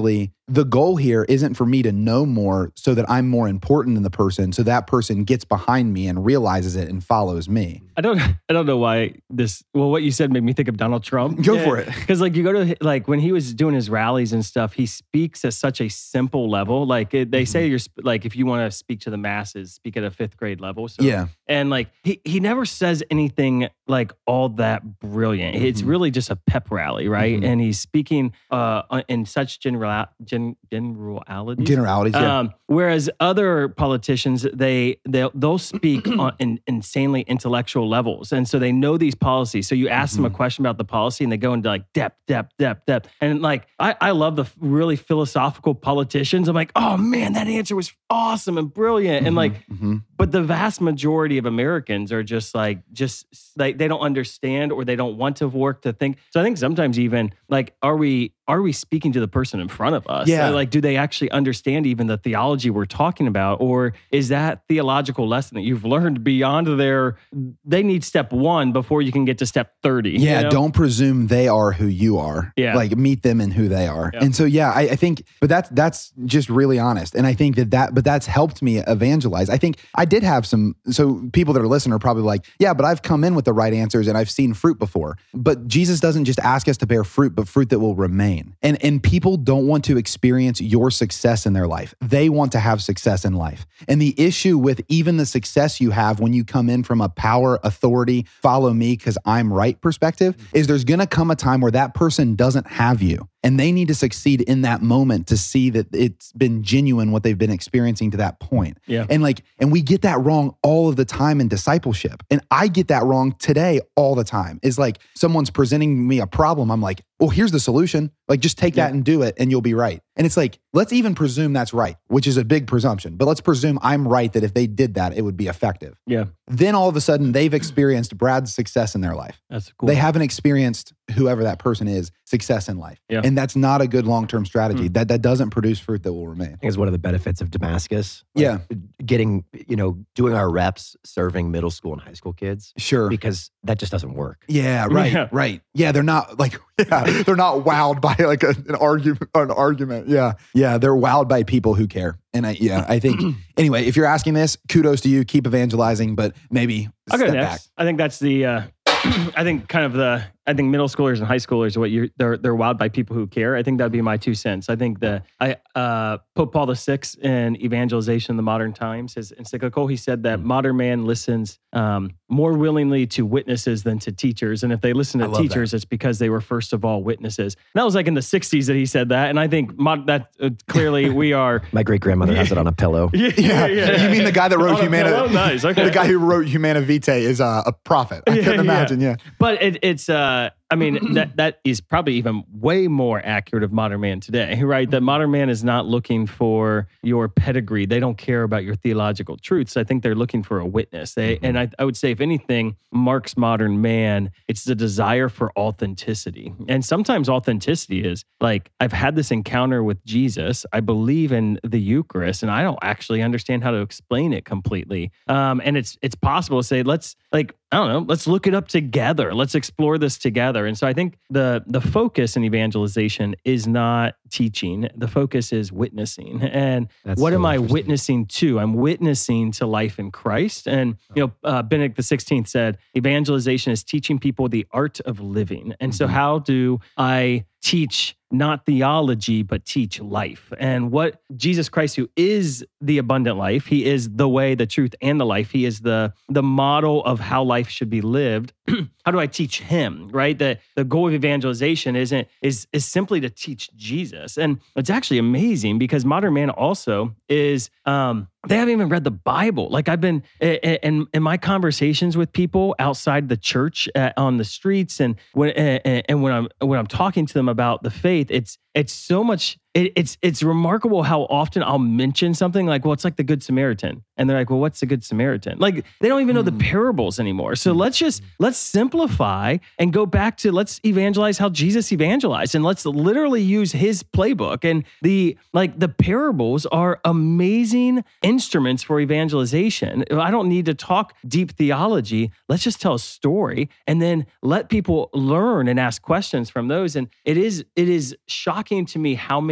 the goal here isn't for me to know more so that I'm more important than the person, so that person gets behind me and realizes it and follows me. I don't I don't know why this, well, what you said made me think of Donald Trump. Go for it. Because like you go to, like when he was doing his rallies and stuff, he speaks at such a simple level. Like it, they mm-hmm. say you're, like if you want to speak to the masses, speak at a fifth grade level. So, yeah. And like he, he never says anything like all that brilliant. Mm-hmm. It's really just a pep rally, right? Mm-hmm. And he's speaking uh, in such general, gen, generalities. Generalities, yeah. Um, whereas other politicians, they, they'll, they'll speak on in, insanely intellectual levels. And so they know these policies. So you ask mm-hmm. them a question about the policy and they go into like depth, depth, depth, depth. And like, I, I love the really philosophical politicians. I'm like, oh man, that answer was awesome and brilliant. Mm-hmm. And like, mm-hmm. but the vast majority of Americans are just like, just like, they don't understand or they don't want to work to think. So I think sometimes even like, are we, are we speaking to the person in front of us? Yeah. Like, do they actually understand even the theology we're talking about? Or is that theological lesson that you've learned beyond their, they need step one before you can get to step thirty? Yeah, you know? Don't presume they are who you are. Yeah. Like meet them in who they are. Yeah. And so, yeah, I, I think, but that's, that's just really honest. And I think that that, but that's helped me evangelize. I think I did have some, so people that are listening are probably like, yeah, but I've come in with the right answers and I've seen fruit before. But Jesus doesn't just ask us to bear fruit, but fruit that will remain. And, and people don't want to experience your success in their life. They want to have success in life. And the issue with even the success you have when you come in from a power, authority, follow me because I'm right perspective is there's going to come a time where that person doesn't have you. And they need to succeed in that moment to see that it's been genuine what they've been experiencing to that point. Yeah. And like, and we get that wrong all of the time in discipleship. And I get that wrong today all the time. Is like someone's presenting me a problem. I'm like, well, here's the solution. Like, just take Yeah. that and do it and you'll be right. And it's like, let's even presume that's right, which is a big presumption. But let's presume I'm right that if they did that, it would be effective. Yeah. Then all of a sudden they've experienced Brad's success in their life. That's cool. They haven't experienced whoever that person is success in life. Yeah. And that's not a good long-term strategy. Mm. That that doesn't produce fruit that will remain. I think it's one of the benefits of Damascus. Yeah. Getting, you know, doing our reps, serving middle school and high school kids, Sure. because that just doesn't work. Yeah, right, Yeah. right. Yeah, they're not like, yeah, they're not wowed by like a, an argument, an argument. Yeah, yeah, they're wowed by people who care. And I, yeah, I think, anyway, if you're asking this, kudos to you, keep evangelizing, but maybe I'll go step next. back. I think that's the, uh, I think kind of the, I think middle schoolers and high schoolers, what you're, they're, they're wowed by people who care. I think that'd be my two cents. I think the, I, uh, Pope Paul the Sixth in Evangelization in the Modern Times, his encyclical, he said that modern man listens um, more willingly to witnesses than to teachers. And if they listen I to love teachers, it's because they were first of all witnesses. And that was like in the sixties that he said that. And I think mod, that uh, clearly we are. My great grandmother has it on a pillow. yeah, yeah, yeah. You mean the guy that wrote On a Humana? pillow? Nice. Okay. The guy who wrote Humana Vitae is uh, a prophet. I Yeah, couldn't yeah. imagine. Yeah. But it, it's, uh, I mean, that that is probably even way more accurate of modern man today, right? That modern man is not looking for your pedigree. They don't care about your theological truths. I think they're looking for a witness. They, and I, I would say, if anything, marks modern man, it's the desire for authenticity. And sometimes authenticity is like, I've had this encounter with Jesus. I believe in the Eucharist, and I don't actually understand how to explain it completely. Um, and it's it's possible to say, let's like, I don't know, let's look it up together. Let's explore this together. And so I think the the focus in evangelization is not teaching. The focus is witnessing. And That's what so am I interesting. witnessing to? I'm witnessing to life in Christ. And, you know, uh, Benedict the sixteenth said, evangelization is teaching people the art of living. And so how do I teach not theology, but teach life? And what Jesus Christ, who is the abundant life, he is the way, the truth, and the life. He is the, the model of how life should be lived. How do I teach him, right? The, the goal of evangelization isn't is, is simply to teach Jesus. And it's actually amazing because modern man also is, um, they haven't even read the Bible. Like I've been in, in my conversations with people outside the church uh, on the streets, and when and, and when I'm when I'm talking to them about the faith, it's it's so much. It, it's it's remarkable how often I'll mention something like, well, it's like the Good Samaritan, and they're like, well, what's the Good Samaritan? Like they don't even know the parables anymore. So let's just let's simplify and go back to let's evangelize how Jesus evangelized, and let's literally use his playbook. And the like the parables are amazing instruments for evangelization. I don't need to talk deep theology. Let's just tell a story and then let people learn and ask questions from those. And it is it is shocking to me how many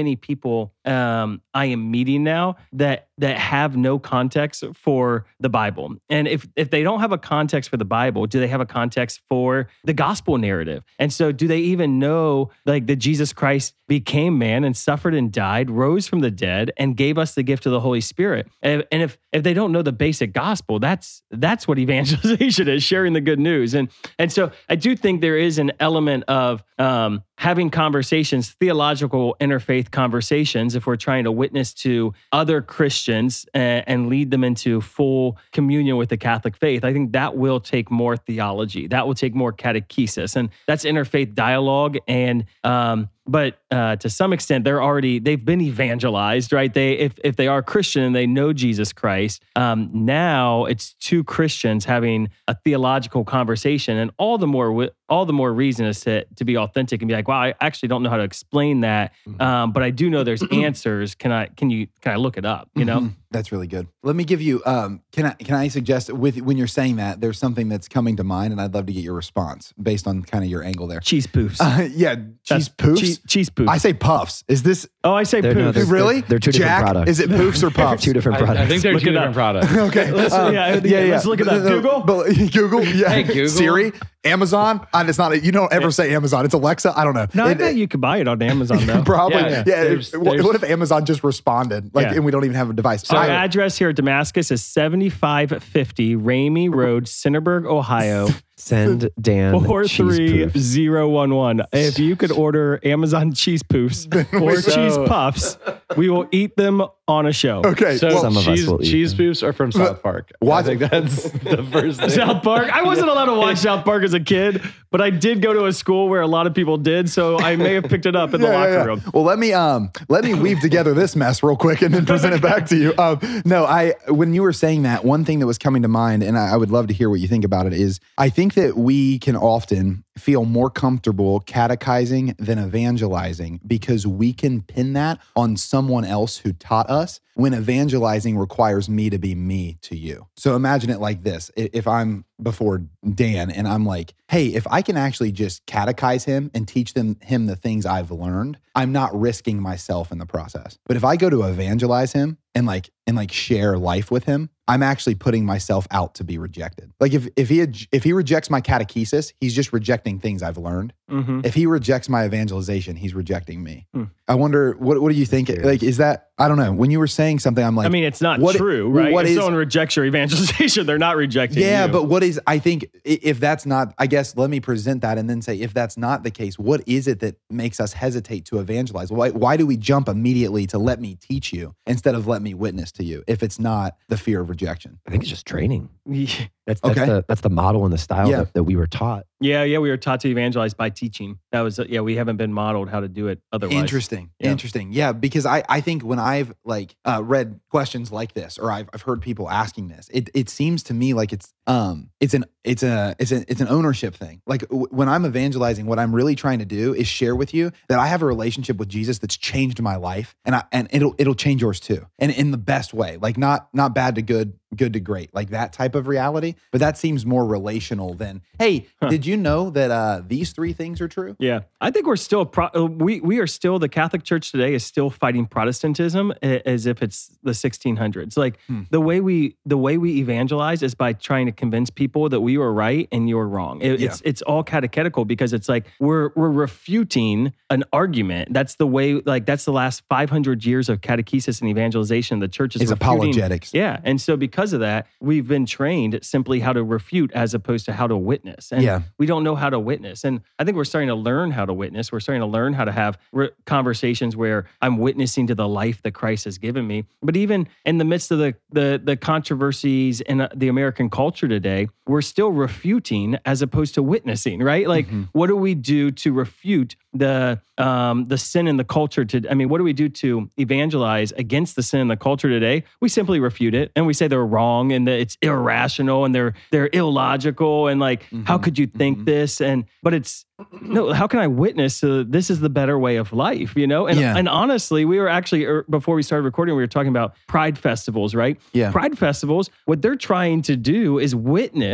many people um, I am meeting now that that have no context for the Bible. And if if they don't have a context for the Bible, do they have a context for the gospel narrative? And so do they even know like that Jesus Christ became man and suffered and died, rose from the dead, and gave us the gift of the Holy Spirit? And, and if if they don't know the basic gospel, that's that's what evangelization is, sharing the good news. And and so I do think there is an element of um, having conversations, theological interfaith conversations, if we're trying to witness to other Christians and, and lead them into full communion with the Catholic faith. I think that will take more theology. That will take more catechesis. And that's interfaith dialogue. And um, But uh, to some extent, they're already, they've been evangelized, right? They, if if they are Christian and they know Jesus Christ, um, now it's two Christians having a theological conversation, and all the more all the more reason is to to be authentic and be like, wow, I actually don't know how to explain that, um, but I do know there's answers. Can I can you can I look it up? You know, that's really good. Let me give you. Um, can I can I suggest with when you're saying that there's something that's coming to mind, and I'd love to get your response based on kind of your angle there. Cheese poofs. Uh, yeah, cheese That's poofs. Cheese, cheese poofs. I say puffs. Is this? Oh, I say They're- no, poofs. they're- really? they're two different Jack, products. Is it poofs or puffs? Two different I, products. I think they're Look two it different up. products. Okay. Let's- Um, yeah, yeah, let's look it up. Google? But, Google. Yeah. Hey, Google. Siri. Amazon. And it's not. You don't ever say Amazon. It's Alexa. I don't know. No, I It- bet you could buy it on Amazon though. Probably. Yeah, Yeah. yeah. yeah. There's- what, there's- what if Amazon just responded? Like, Yeah. and we don't even have a device. So I- our address here at Damascus is seventy-five fifty Ramey Road, Cinderburg, Ohio, Send Dan four cheese three poofs. zero one one. If you could order Amazon cheese poofs or So- cheese puffs, we will eat them on a show. okay. So well, Some of us cheese, will eat cheese them. poofs are from South Park. What? I think that's the first thing. South Park. I wasn't allowed to watch South Park as a kid, but I did go to a school where a lot of people did, so I may have picked it up in the Yeah, locker yeah, yeah. room. Well, let me um let me weave together this mess real quick and then present it back to you. Um, no, I when you were saying that, one thing that was coming to mind, and I, I would love to hear what you think about it, is I think that we can often feel more comfortable catechizing than evangelizing because we can pin that on someone else who taught us, when evangelizing requires me to be me to you. So imagine it like this. I- If I'm before Dan and I'm like, hey, if I can actually just catechize him and teach them him the things I've learned, I'm not risking myself in the process. But if I go to evangelize him and like and like share life with him, I'm actually putting myself out to be rejected. Like if if he had, if he rejects my catechesis, he's just rejecting things I've learned. Mm-hmm. If he rejects my evangelization, he's rejecting me. Hmm. I wonder what what do you think? Like, is that, I don't know. When you were saying something, I'm like, I mean, it's not what- true, right? what if is- someone rejects your evangelization, they're not rejecting yeah, you. but what is, I think i- if that's not, I guess let me present that and then say, if that's not the case, what is it that makes us hesitate to evangelize? Why, why do we jump immediately to let me teach you instead of let me witness to you if it's not the fear of rejection? I think it's just training. Yeah. That's that's Okay. the that's the model and the style Yeah. that, that we were taught. Yeah, yeah, we were taught to evangelize by teaching. That was, yeah, we haven't been modeled how to do it otherwise. Interesting. Yeah. Interesting. Yeah, because I, I think when I've like uh, read questions like this, or I've, I've heard people asking this, it, it seems to me like it's um it's an it's a it's an it's an ownership thing. Like w- when I'm evangelizing, what I'm really trying to do is share with you that I have a relationship with Jesus that's changed my life, and I and it'll it'll change yours too, and in the best way. Like not not bad to good, good to great, like that type of reality. But that seems more relational than, hey, Huh. did you know that uh, these three things are true? Yeah, I think we're still pro- uh, we we are still the Catholic Church today is still fighting Protestantism a- as if it's the sixteen hundreds. Like Hmm. the way we the way we evangelize is by trying to convince people that we were right and you're wrong. It, Yeah. It's it's all catechetical because it's like we're we're refuting an argument. That's the way. Like that's the last five hundred years of catechesis and evangelization. The church is Is refuting- apologetics. Yeah, and so because of that, we've been trained simply how to refute as opposed to how to witness. And Yeah. we don't know how to witness. And I think we're starting to learn how to witness. We're starting to learn how to have re- conversations where I'm witnessing to the life that Christ has given me. But even in the midst of the the, the controversies in uh, the American culture today, we're still refuting as opposed to witnessing, right? Like, what do we do to refute the um, the sin in the culture? To I mean, what do we do to evangelize against the sin in the culture today? We simply refute it and we say they're wrong and that it's irrational and they're they're illogical and like, how could you think this? And but it's no, how can I witness uh, this is the better way of life, you know? And Yeah. and honestly, we were actually er, before we started recording, we were talking about pride festivals, right? Yeah. Pride festivals, what they're trying to do is witness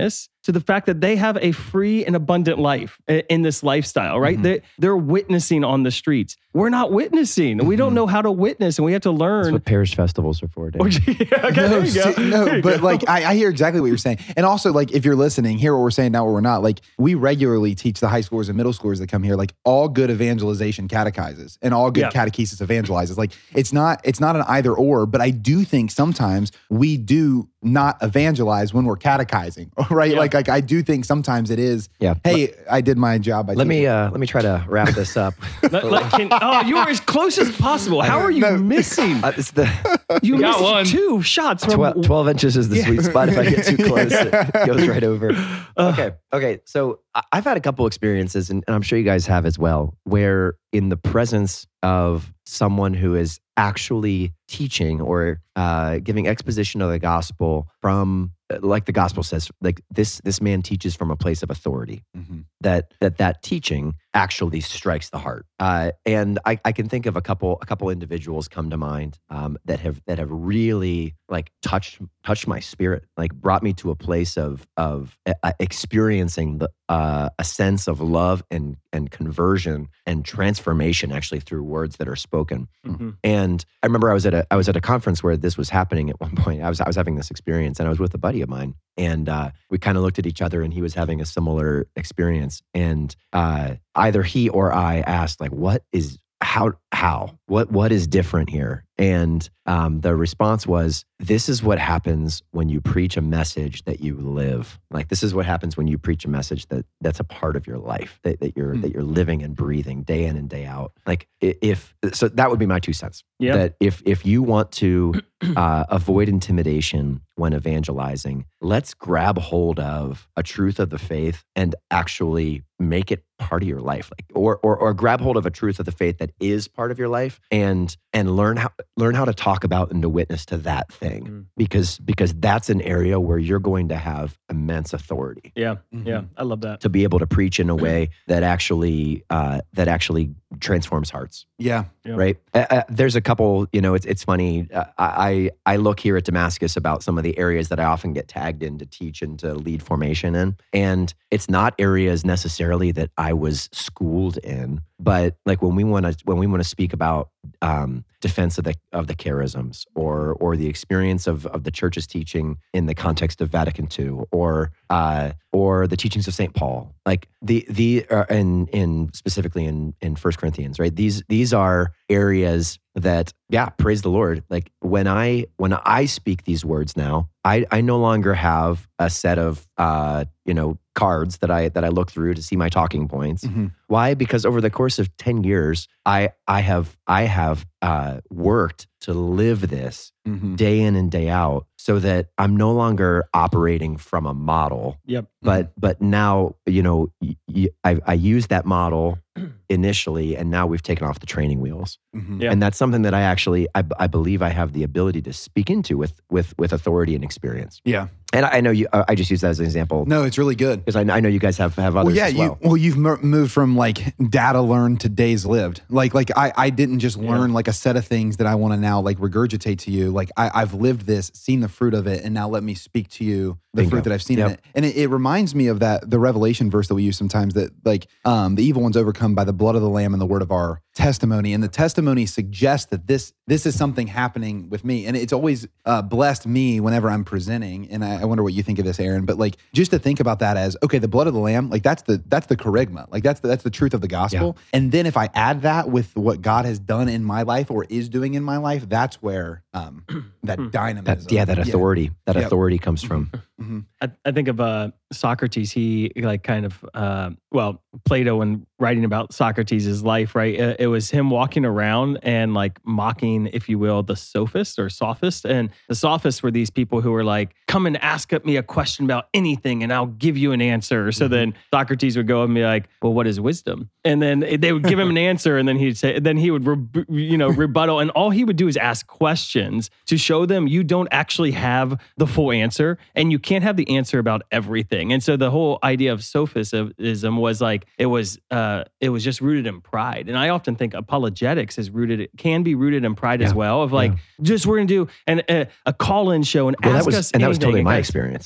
to the fact that they have a free and abundant life in this lifestyle, right? Mm-hmm. They, they're witnessing on the streets. We're not witnessing. Mm-hmm. We don't know how to witness, and we have to learn. That's what parish festivals are for, Dave. okay, no, see, no but like I, I hear exactly what you're saying. And also, like, if you're listening, hear what we're saying, not what we're not. Like, we regularly teach the high schoolers and middle schoolers that come here, like, all good evangelization catechizes and all good yeah. catechesis evangelizes. Like, it's not it's not an either or, but I do think sometimes we do not evangelize when we're catechizing, right? Yeah. Like, like I do think sometimes it is. Yeah. Hey, I did my job. I let me uh, let me try to wrap this up. let, let, can, oh, you were as close as possible. How are you no. missing? Uh, it's the you got one. Two shots. From, twelve, twelve inches is the yeah. sweet spot. If I get too close, it goes right over. Uh, okay. Okay. So I've had a couple experiences, and I'm sure you guys have as well, where in the presence of someone who is actually teaching or uh, giving exposition of the gospel from, like the gospel says, like this this man teaches from a place of authority. Mm-hmm. That that that teaching actually strikes the heart. Uh, and I, I can think of a couple a couple individuals come to mind um, that have that have really like touched touched my spirit, like brought me to a place of of uh, experiencing the uh, a sense of love and and conversion and transformation actually through words that are spoken. Mm-hmm. And I remember I was at a I was at a conference where this was happening at one point. I was I was having this experience, and I was with a buddy of mine, and uh, we kind of looked at each other, and he was having a similar experience, and uh, either he or I asked, like, what is how how what what is different here? And um, the response was, this is what happens when you preach a message that you live. Like, this is what happens when you preach a message that that's a part of your life, that, that you're mm. that you're living and breathing day in and day out. Like, if so, that would be my two cents. Yeah. That if if you want to uh, avoid intimidation when evangelizing, let's grab hold of a truth of the faith and actually make it part of your life, like, or or or grab hold of a truth of the faith that is part of your life, and and learn how learn how to talk about and to witness to that thing, mm. because because that's an area where you're going to have immense authority. Yeah, mm-hmm. yeah, I love that. To be able to preach in a way that actually uh, that actually transforms hearts. Yeah, yeah. right. Uh, uh, there's a couple. You know, it's it's funny. Uh, I I look here at Damascus about some of the areas that I often get tagged in to teach and to lead formation in, and it's not areas necessarily that I was schooled in, but like when we want to when we want to speak about um, defense of the of the charisms, or or the experience of of the church's teaching in the context of Vatican Two, or uh, or the teachings of Saint Paul, like the the uh, in in specifically in in First Corinthians, right? These these are areas that, yeah, praise the Lord. Like when I when I speak these words now, I I no longer have a set of uh, you know cards that I that I look through to see my talking points. Mm-hmm. Why? Because over the course of ten years, I I have I have uh, worked to live this mm-hmm. day in and day out, so that I'm no longer operating from a model. Yep. But but now, you know, y- y- I I use that model initially, and now we've taken off the training wheels. Mm-hmm. Yeah. And that's something that I actually I, I believe I have the ability to speak into with with with authority and experience. Yeah. And I know you. I just use that as an example. No, it's really good because I, I know you guys have have others well, yeah, as well. You, well, you've moved from like data learned to days lived. Like like I I didn't just learn yeah. like a set of things that I want to now like regurgitate to you. Like I, I've lived this, seen the fruit of it, and now let me speak to you the Bingo. fruit that I've seen yep. in it. And it, it reminds me of that the Revelation verse that we use sometimes, that like um, the evil one's overcome by the blood of the Lamb and the word of our testimony. And the testimony suggests that this this is something happening with me. And it's always uh, blessed me whenever I'm presenting. And I, I wonder what you think of this, Aaron. But like just to think about that as, okay, the blood of the Lamb, like that's the that's the charisma. Like that's the, that's the truth of the gospel. Yeah. And then if I add that with what God has done in my life or is doing in my life, that's where um, that dynamism. That, yeah, that authority. Yeah. That yep. authority comes from. Mm-hmm. I, I think of uh, Socrates. He like kind of, uh, well, Plato, when writing about Socrates' life, right? It, it was him walking around and like mocking, if you will, the sophist or sophist. And the sophists were these people who were like, come and ask me a question about anything and I'll give you an answer. So mm-hmm. then Socrates would go and be like, well, what is wisdom? And then they would give him an answer, and then he'd say, then he would, re- you know, rebuttal. And all he would do is ask questions to show them you don't actually have the full answer, and you can't have the answer about everything. And so the whole idea of sophism was like, it was, uh, it was just rooted in pride. And I often think apologetics is rooted, can be rooted in pride yeah. as well. Of like, yeah. just we're gonna do an, a, a call-in show and well, ask that was, us and anything. that was totally my guys, experience. Yeah,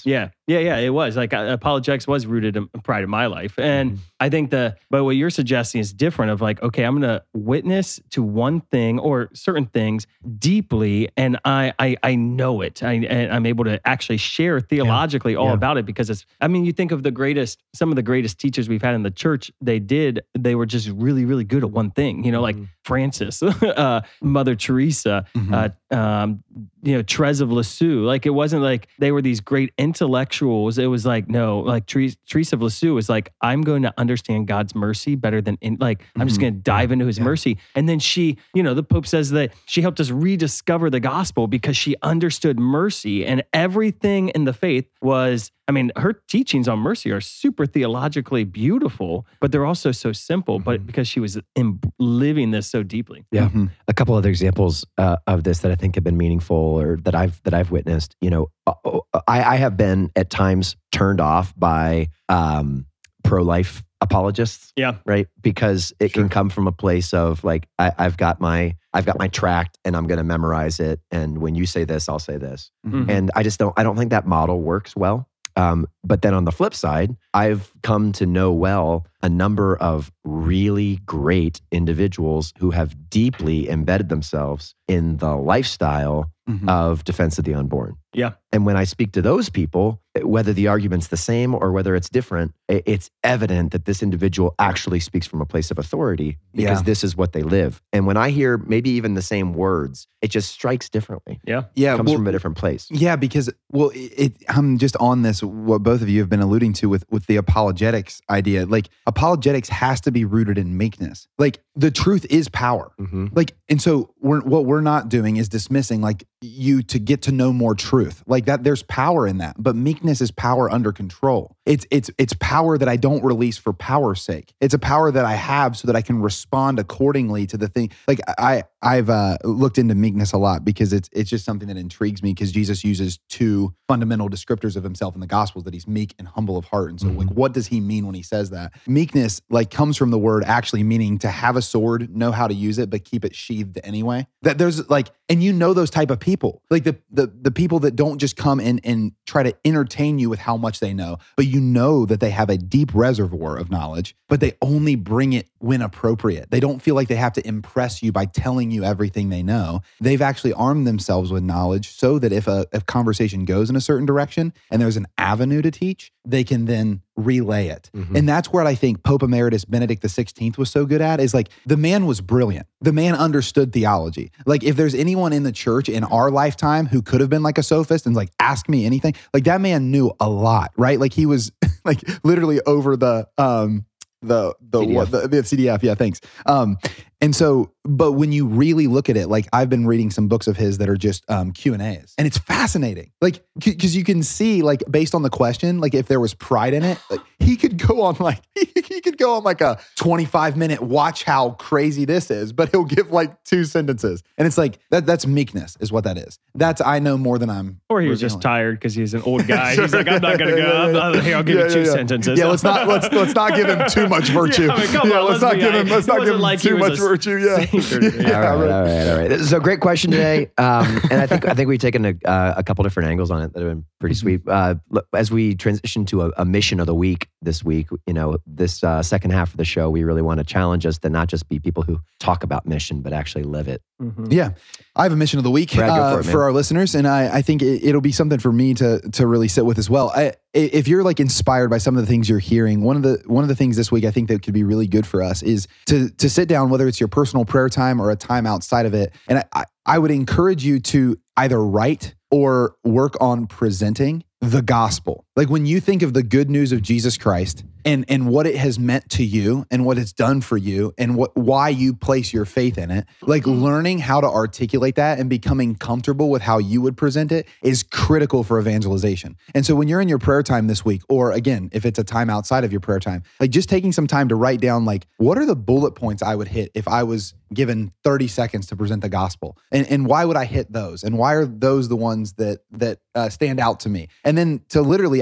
Yeah, yeah, it was. Like uh, apologetics was rooted in pride in my life. And mm-hmm. I think the, but what you're suggesting is different of like, okay, I'm going to witness to one thing or certain things deeply. And I I, I know it. I, and I'm able to actually share theologically yeah. all yeah. about it because it's, I mean, you think of the greatest, some of the greatest teachers we've had in the church, they did, they were just really, really good at one thing, you know, mm-hmm. like Francis, uh, Mother Teresa, mm-hmm. uh, um, you know, Therese of Lisieux. Like, it wasn't like they were these great intellectuals. It was like, no, like Therese, Therese of Lisieux was like, I'm going to understand God's mercy better than, in, like, mm-hmm. I'm just going to dive into his yeah. mercy. And then she, you know, the Pope says that she helped us rediscover the gospel because she understood mercy, and everything in the faith was, I mean, her teachings on mercy are super theologically beautiful, but they're also so simple, mm-hmm. but because she was in, living this so deeply. Yeah. Mm-hmm. A couple other examples uh, of this that I think have been meaningful or that I've that I've witnessed. You know, I, I have been at times turned off by um, pro-life apologists. Yeah. Right. Because it sure. can come from a place of like, I, I've got my I've got my tract and I'm going to memorize it. And when you say this, I'll say this. Mm-hmm. And I just don't, I don't think that model works well. Um, but then on the flip side, I've come to know well a number of really great individuals who have deeply embedded themselves in the lifestyle mm-hmm. of defense of the unborn. Yeah. And when I speak to those people, whether the argument's the same or whether it's different, it's evident that this individual actually speaks from a place of authority because yeah. this is what they live. And when I hear maybe even the same words, it just strikes differently. Yeah. Yeah. It comes well, from a different place. Yeah, because, well, it, it, I'm just on this, what both of you have been alluding to with, with the apologetics idea. Like, apologetics has to be rooted in meekness. Like, the truth is power. Mm-hmm. Like, and so we're, what we're not doing is dismissing like you to get to know more truth. Like that, there's power in that, but meekness is power under control. It's it's it's power that I don't release for power's sake. It's a power that I have so that I can respond accordingly to the thing. Like I I've uh, looked into meekness a lot because it's it's just something that intrigues me because Jesus uses two fundamental descriptors of himself in the Gospels, that he's meek and humble of heart. And so mm-hmm. like, what does he mean when he says that? Meekness like comes from the word actually meaning to have a sword, know how to use it, but keep it sheathed anyway. That there's like, and you know those type of people, like the the the people that don't just come in and try to entertain you with how much they know, but you know that they have a deep reservoir of knowledge, but they only bring it when appropriate. They don't feel like they have to impress you by telling you everything they know. They've actually armed themselves with knowledge so that if a if conversation goes in a certain direction and there's an avenue to teach, they can then relay it. Mm-hmm. And that's where I think Pope Emeritus Benedict the sixteenth was so good at, is like, the man was brilliant. The man understood theology. Like, if there's anyone in the church in our lifetime who could have been like a sophist and like, ask me anything, like that man knew a lot, right? Like he was like literally over the, um, the, the, what, the, the C D F. Yeah. Thanks. Um, and so, but when you really look at it, like I've been reading some books of his that are just um, Q and A's, and it's fascinating. Like, because you can see, like, based on the question, like if there was pride in it, like he could go on like he could go on like a twenty-five minute watch how crazy this is, but he'll give like two sentences, and it's like that. That's meekness, is what that is. That's I know more than I'm. Or he was revealing. Just tired because he's an old guy. He's like, I'm not gonna go. I'm not, here, I'll give yeah, you two yeah, yeah. sentences. Yeah, let's not let's let's not give him too much virtue. Yeah, I mean, come yeah, on, let's, let's not give him let's not give him like too much virtue. Yeah. yeah, all right, right. all right, all right. So great question today, um, and I think I think we've taken a, uh, a couple different angles on it that have been pretty sweet. Uh, as we transition to a, a mission of the week this week, you know, this uh, second half of the show, we really want to challenge us to not just be people who talk about mission, but actually live it. Mm-hmm. Yeah, I have a mission of the week Brad, uh, for, it, for our listeners, and I, I think it, it'll be something for me to to really sit with as well. I, if you're like inspired by some of the things you're hearing, one of the one of the things this week I think that could be really good for us is to to sit down, whether it's your personal prayer time or a time outside of it, and I, I would encourage you to either write or work on presenting the gospel. Like when you think of the good news of Jesus Christ and, and what it has meant to you and what it's done for you and what why you place your faith in it, like learning how to articulate that and becoming comfortable with how you would present it is critical for evangelization. And so when you're in your prayer time this week, or again, if it's a time outside of your prayer time, like just taking some time to write down, like, what are the bullet points I would hit if I was given thirty seconds to present the gospel? And, and why would I hit those? And why are those the ones that, that uh, stand out to me? And then to literally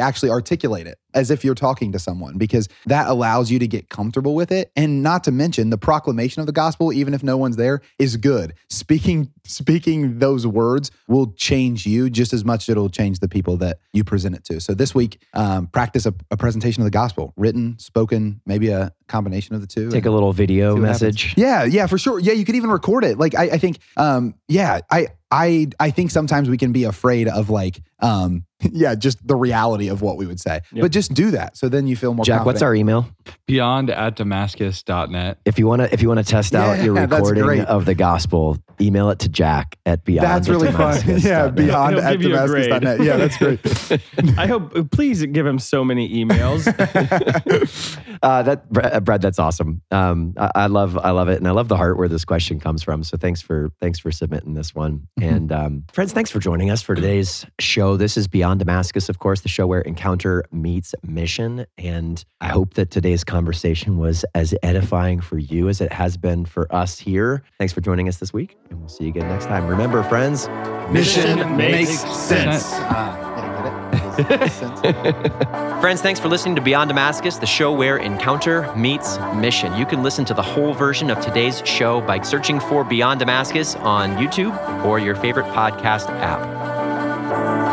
actually articulate it as if you're talking to someone, because that allows you to get comfortable with it. And not to mention the proclamation of the gospel, even if no one's there, is good. Speaking speaking those words will change you just as much as it'll change the people that you present it to. So this week, um, practice a, a presentation of the gospel, written, spoken, maybe a combination of the two. Take a little video message. Yeah, yeah, for sure. Yeah, you could even record it. Like I, I think, um, yeah, I, I, I think sometimes we can be afraid of like, um, yeah, just the reality of what we would say. Yep. But just do that, so then you feel more. Jack, confident. What's our email? Beyond at Damascus dot net. If you want to, if you want to test out yeah, your recording of the gospel, email it to Jack at Beyond. That's really fun. Yeah, Beyond at Damascus dot net. Yeah, that's great. I hope. Please give him so many emails. uh, that Brad, that's awesome. Um, I, I love, I love it, and I love the heart where this question comes from. So thanks for, thanks for submitting this one. Mm-hmm. And um, friends, thanks for joining us for today's show. This is Beyond Damascus, of course, the show where encounter meets mission. And I hope that today's conversation was as edifying for you as it has been for us here. Thanks for joining us this week, and we'll see you again next time. Remember, friends, mission, mission makes, makes sense. sense. Uh, Friends, thanks for listening to Beyond Damascus, the show where encounter meets mission. You can listen to the whole version of today's show by searching for Beyond Damascus on YouTube or your favorite podcast app.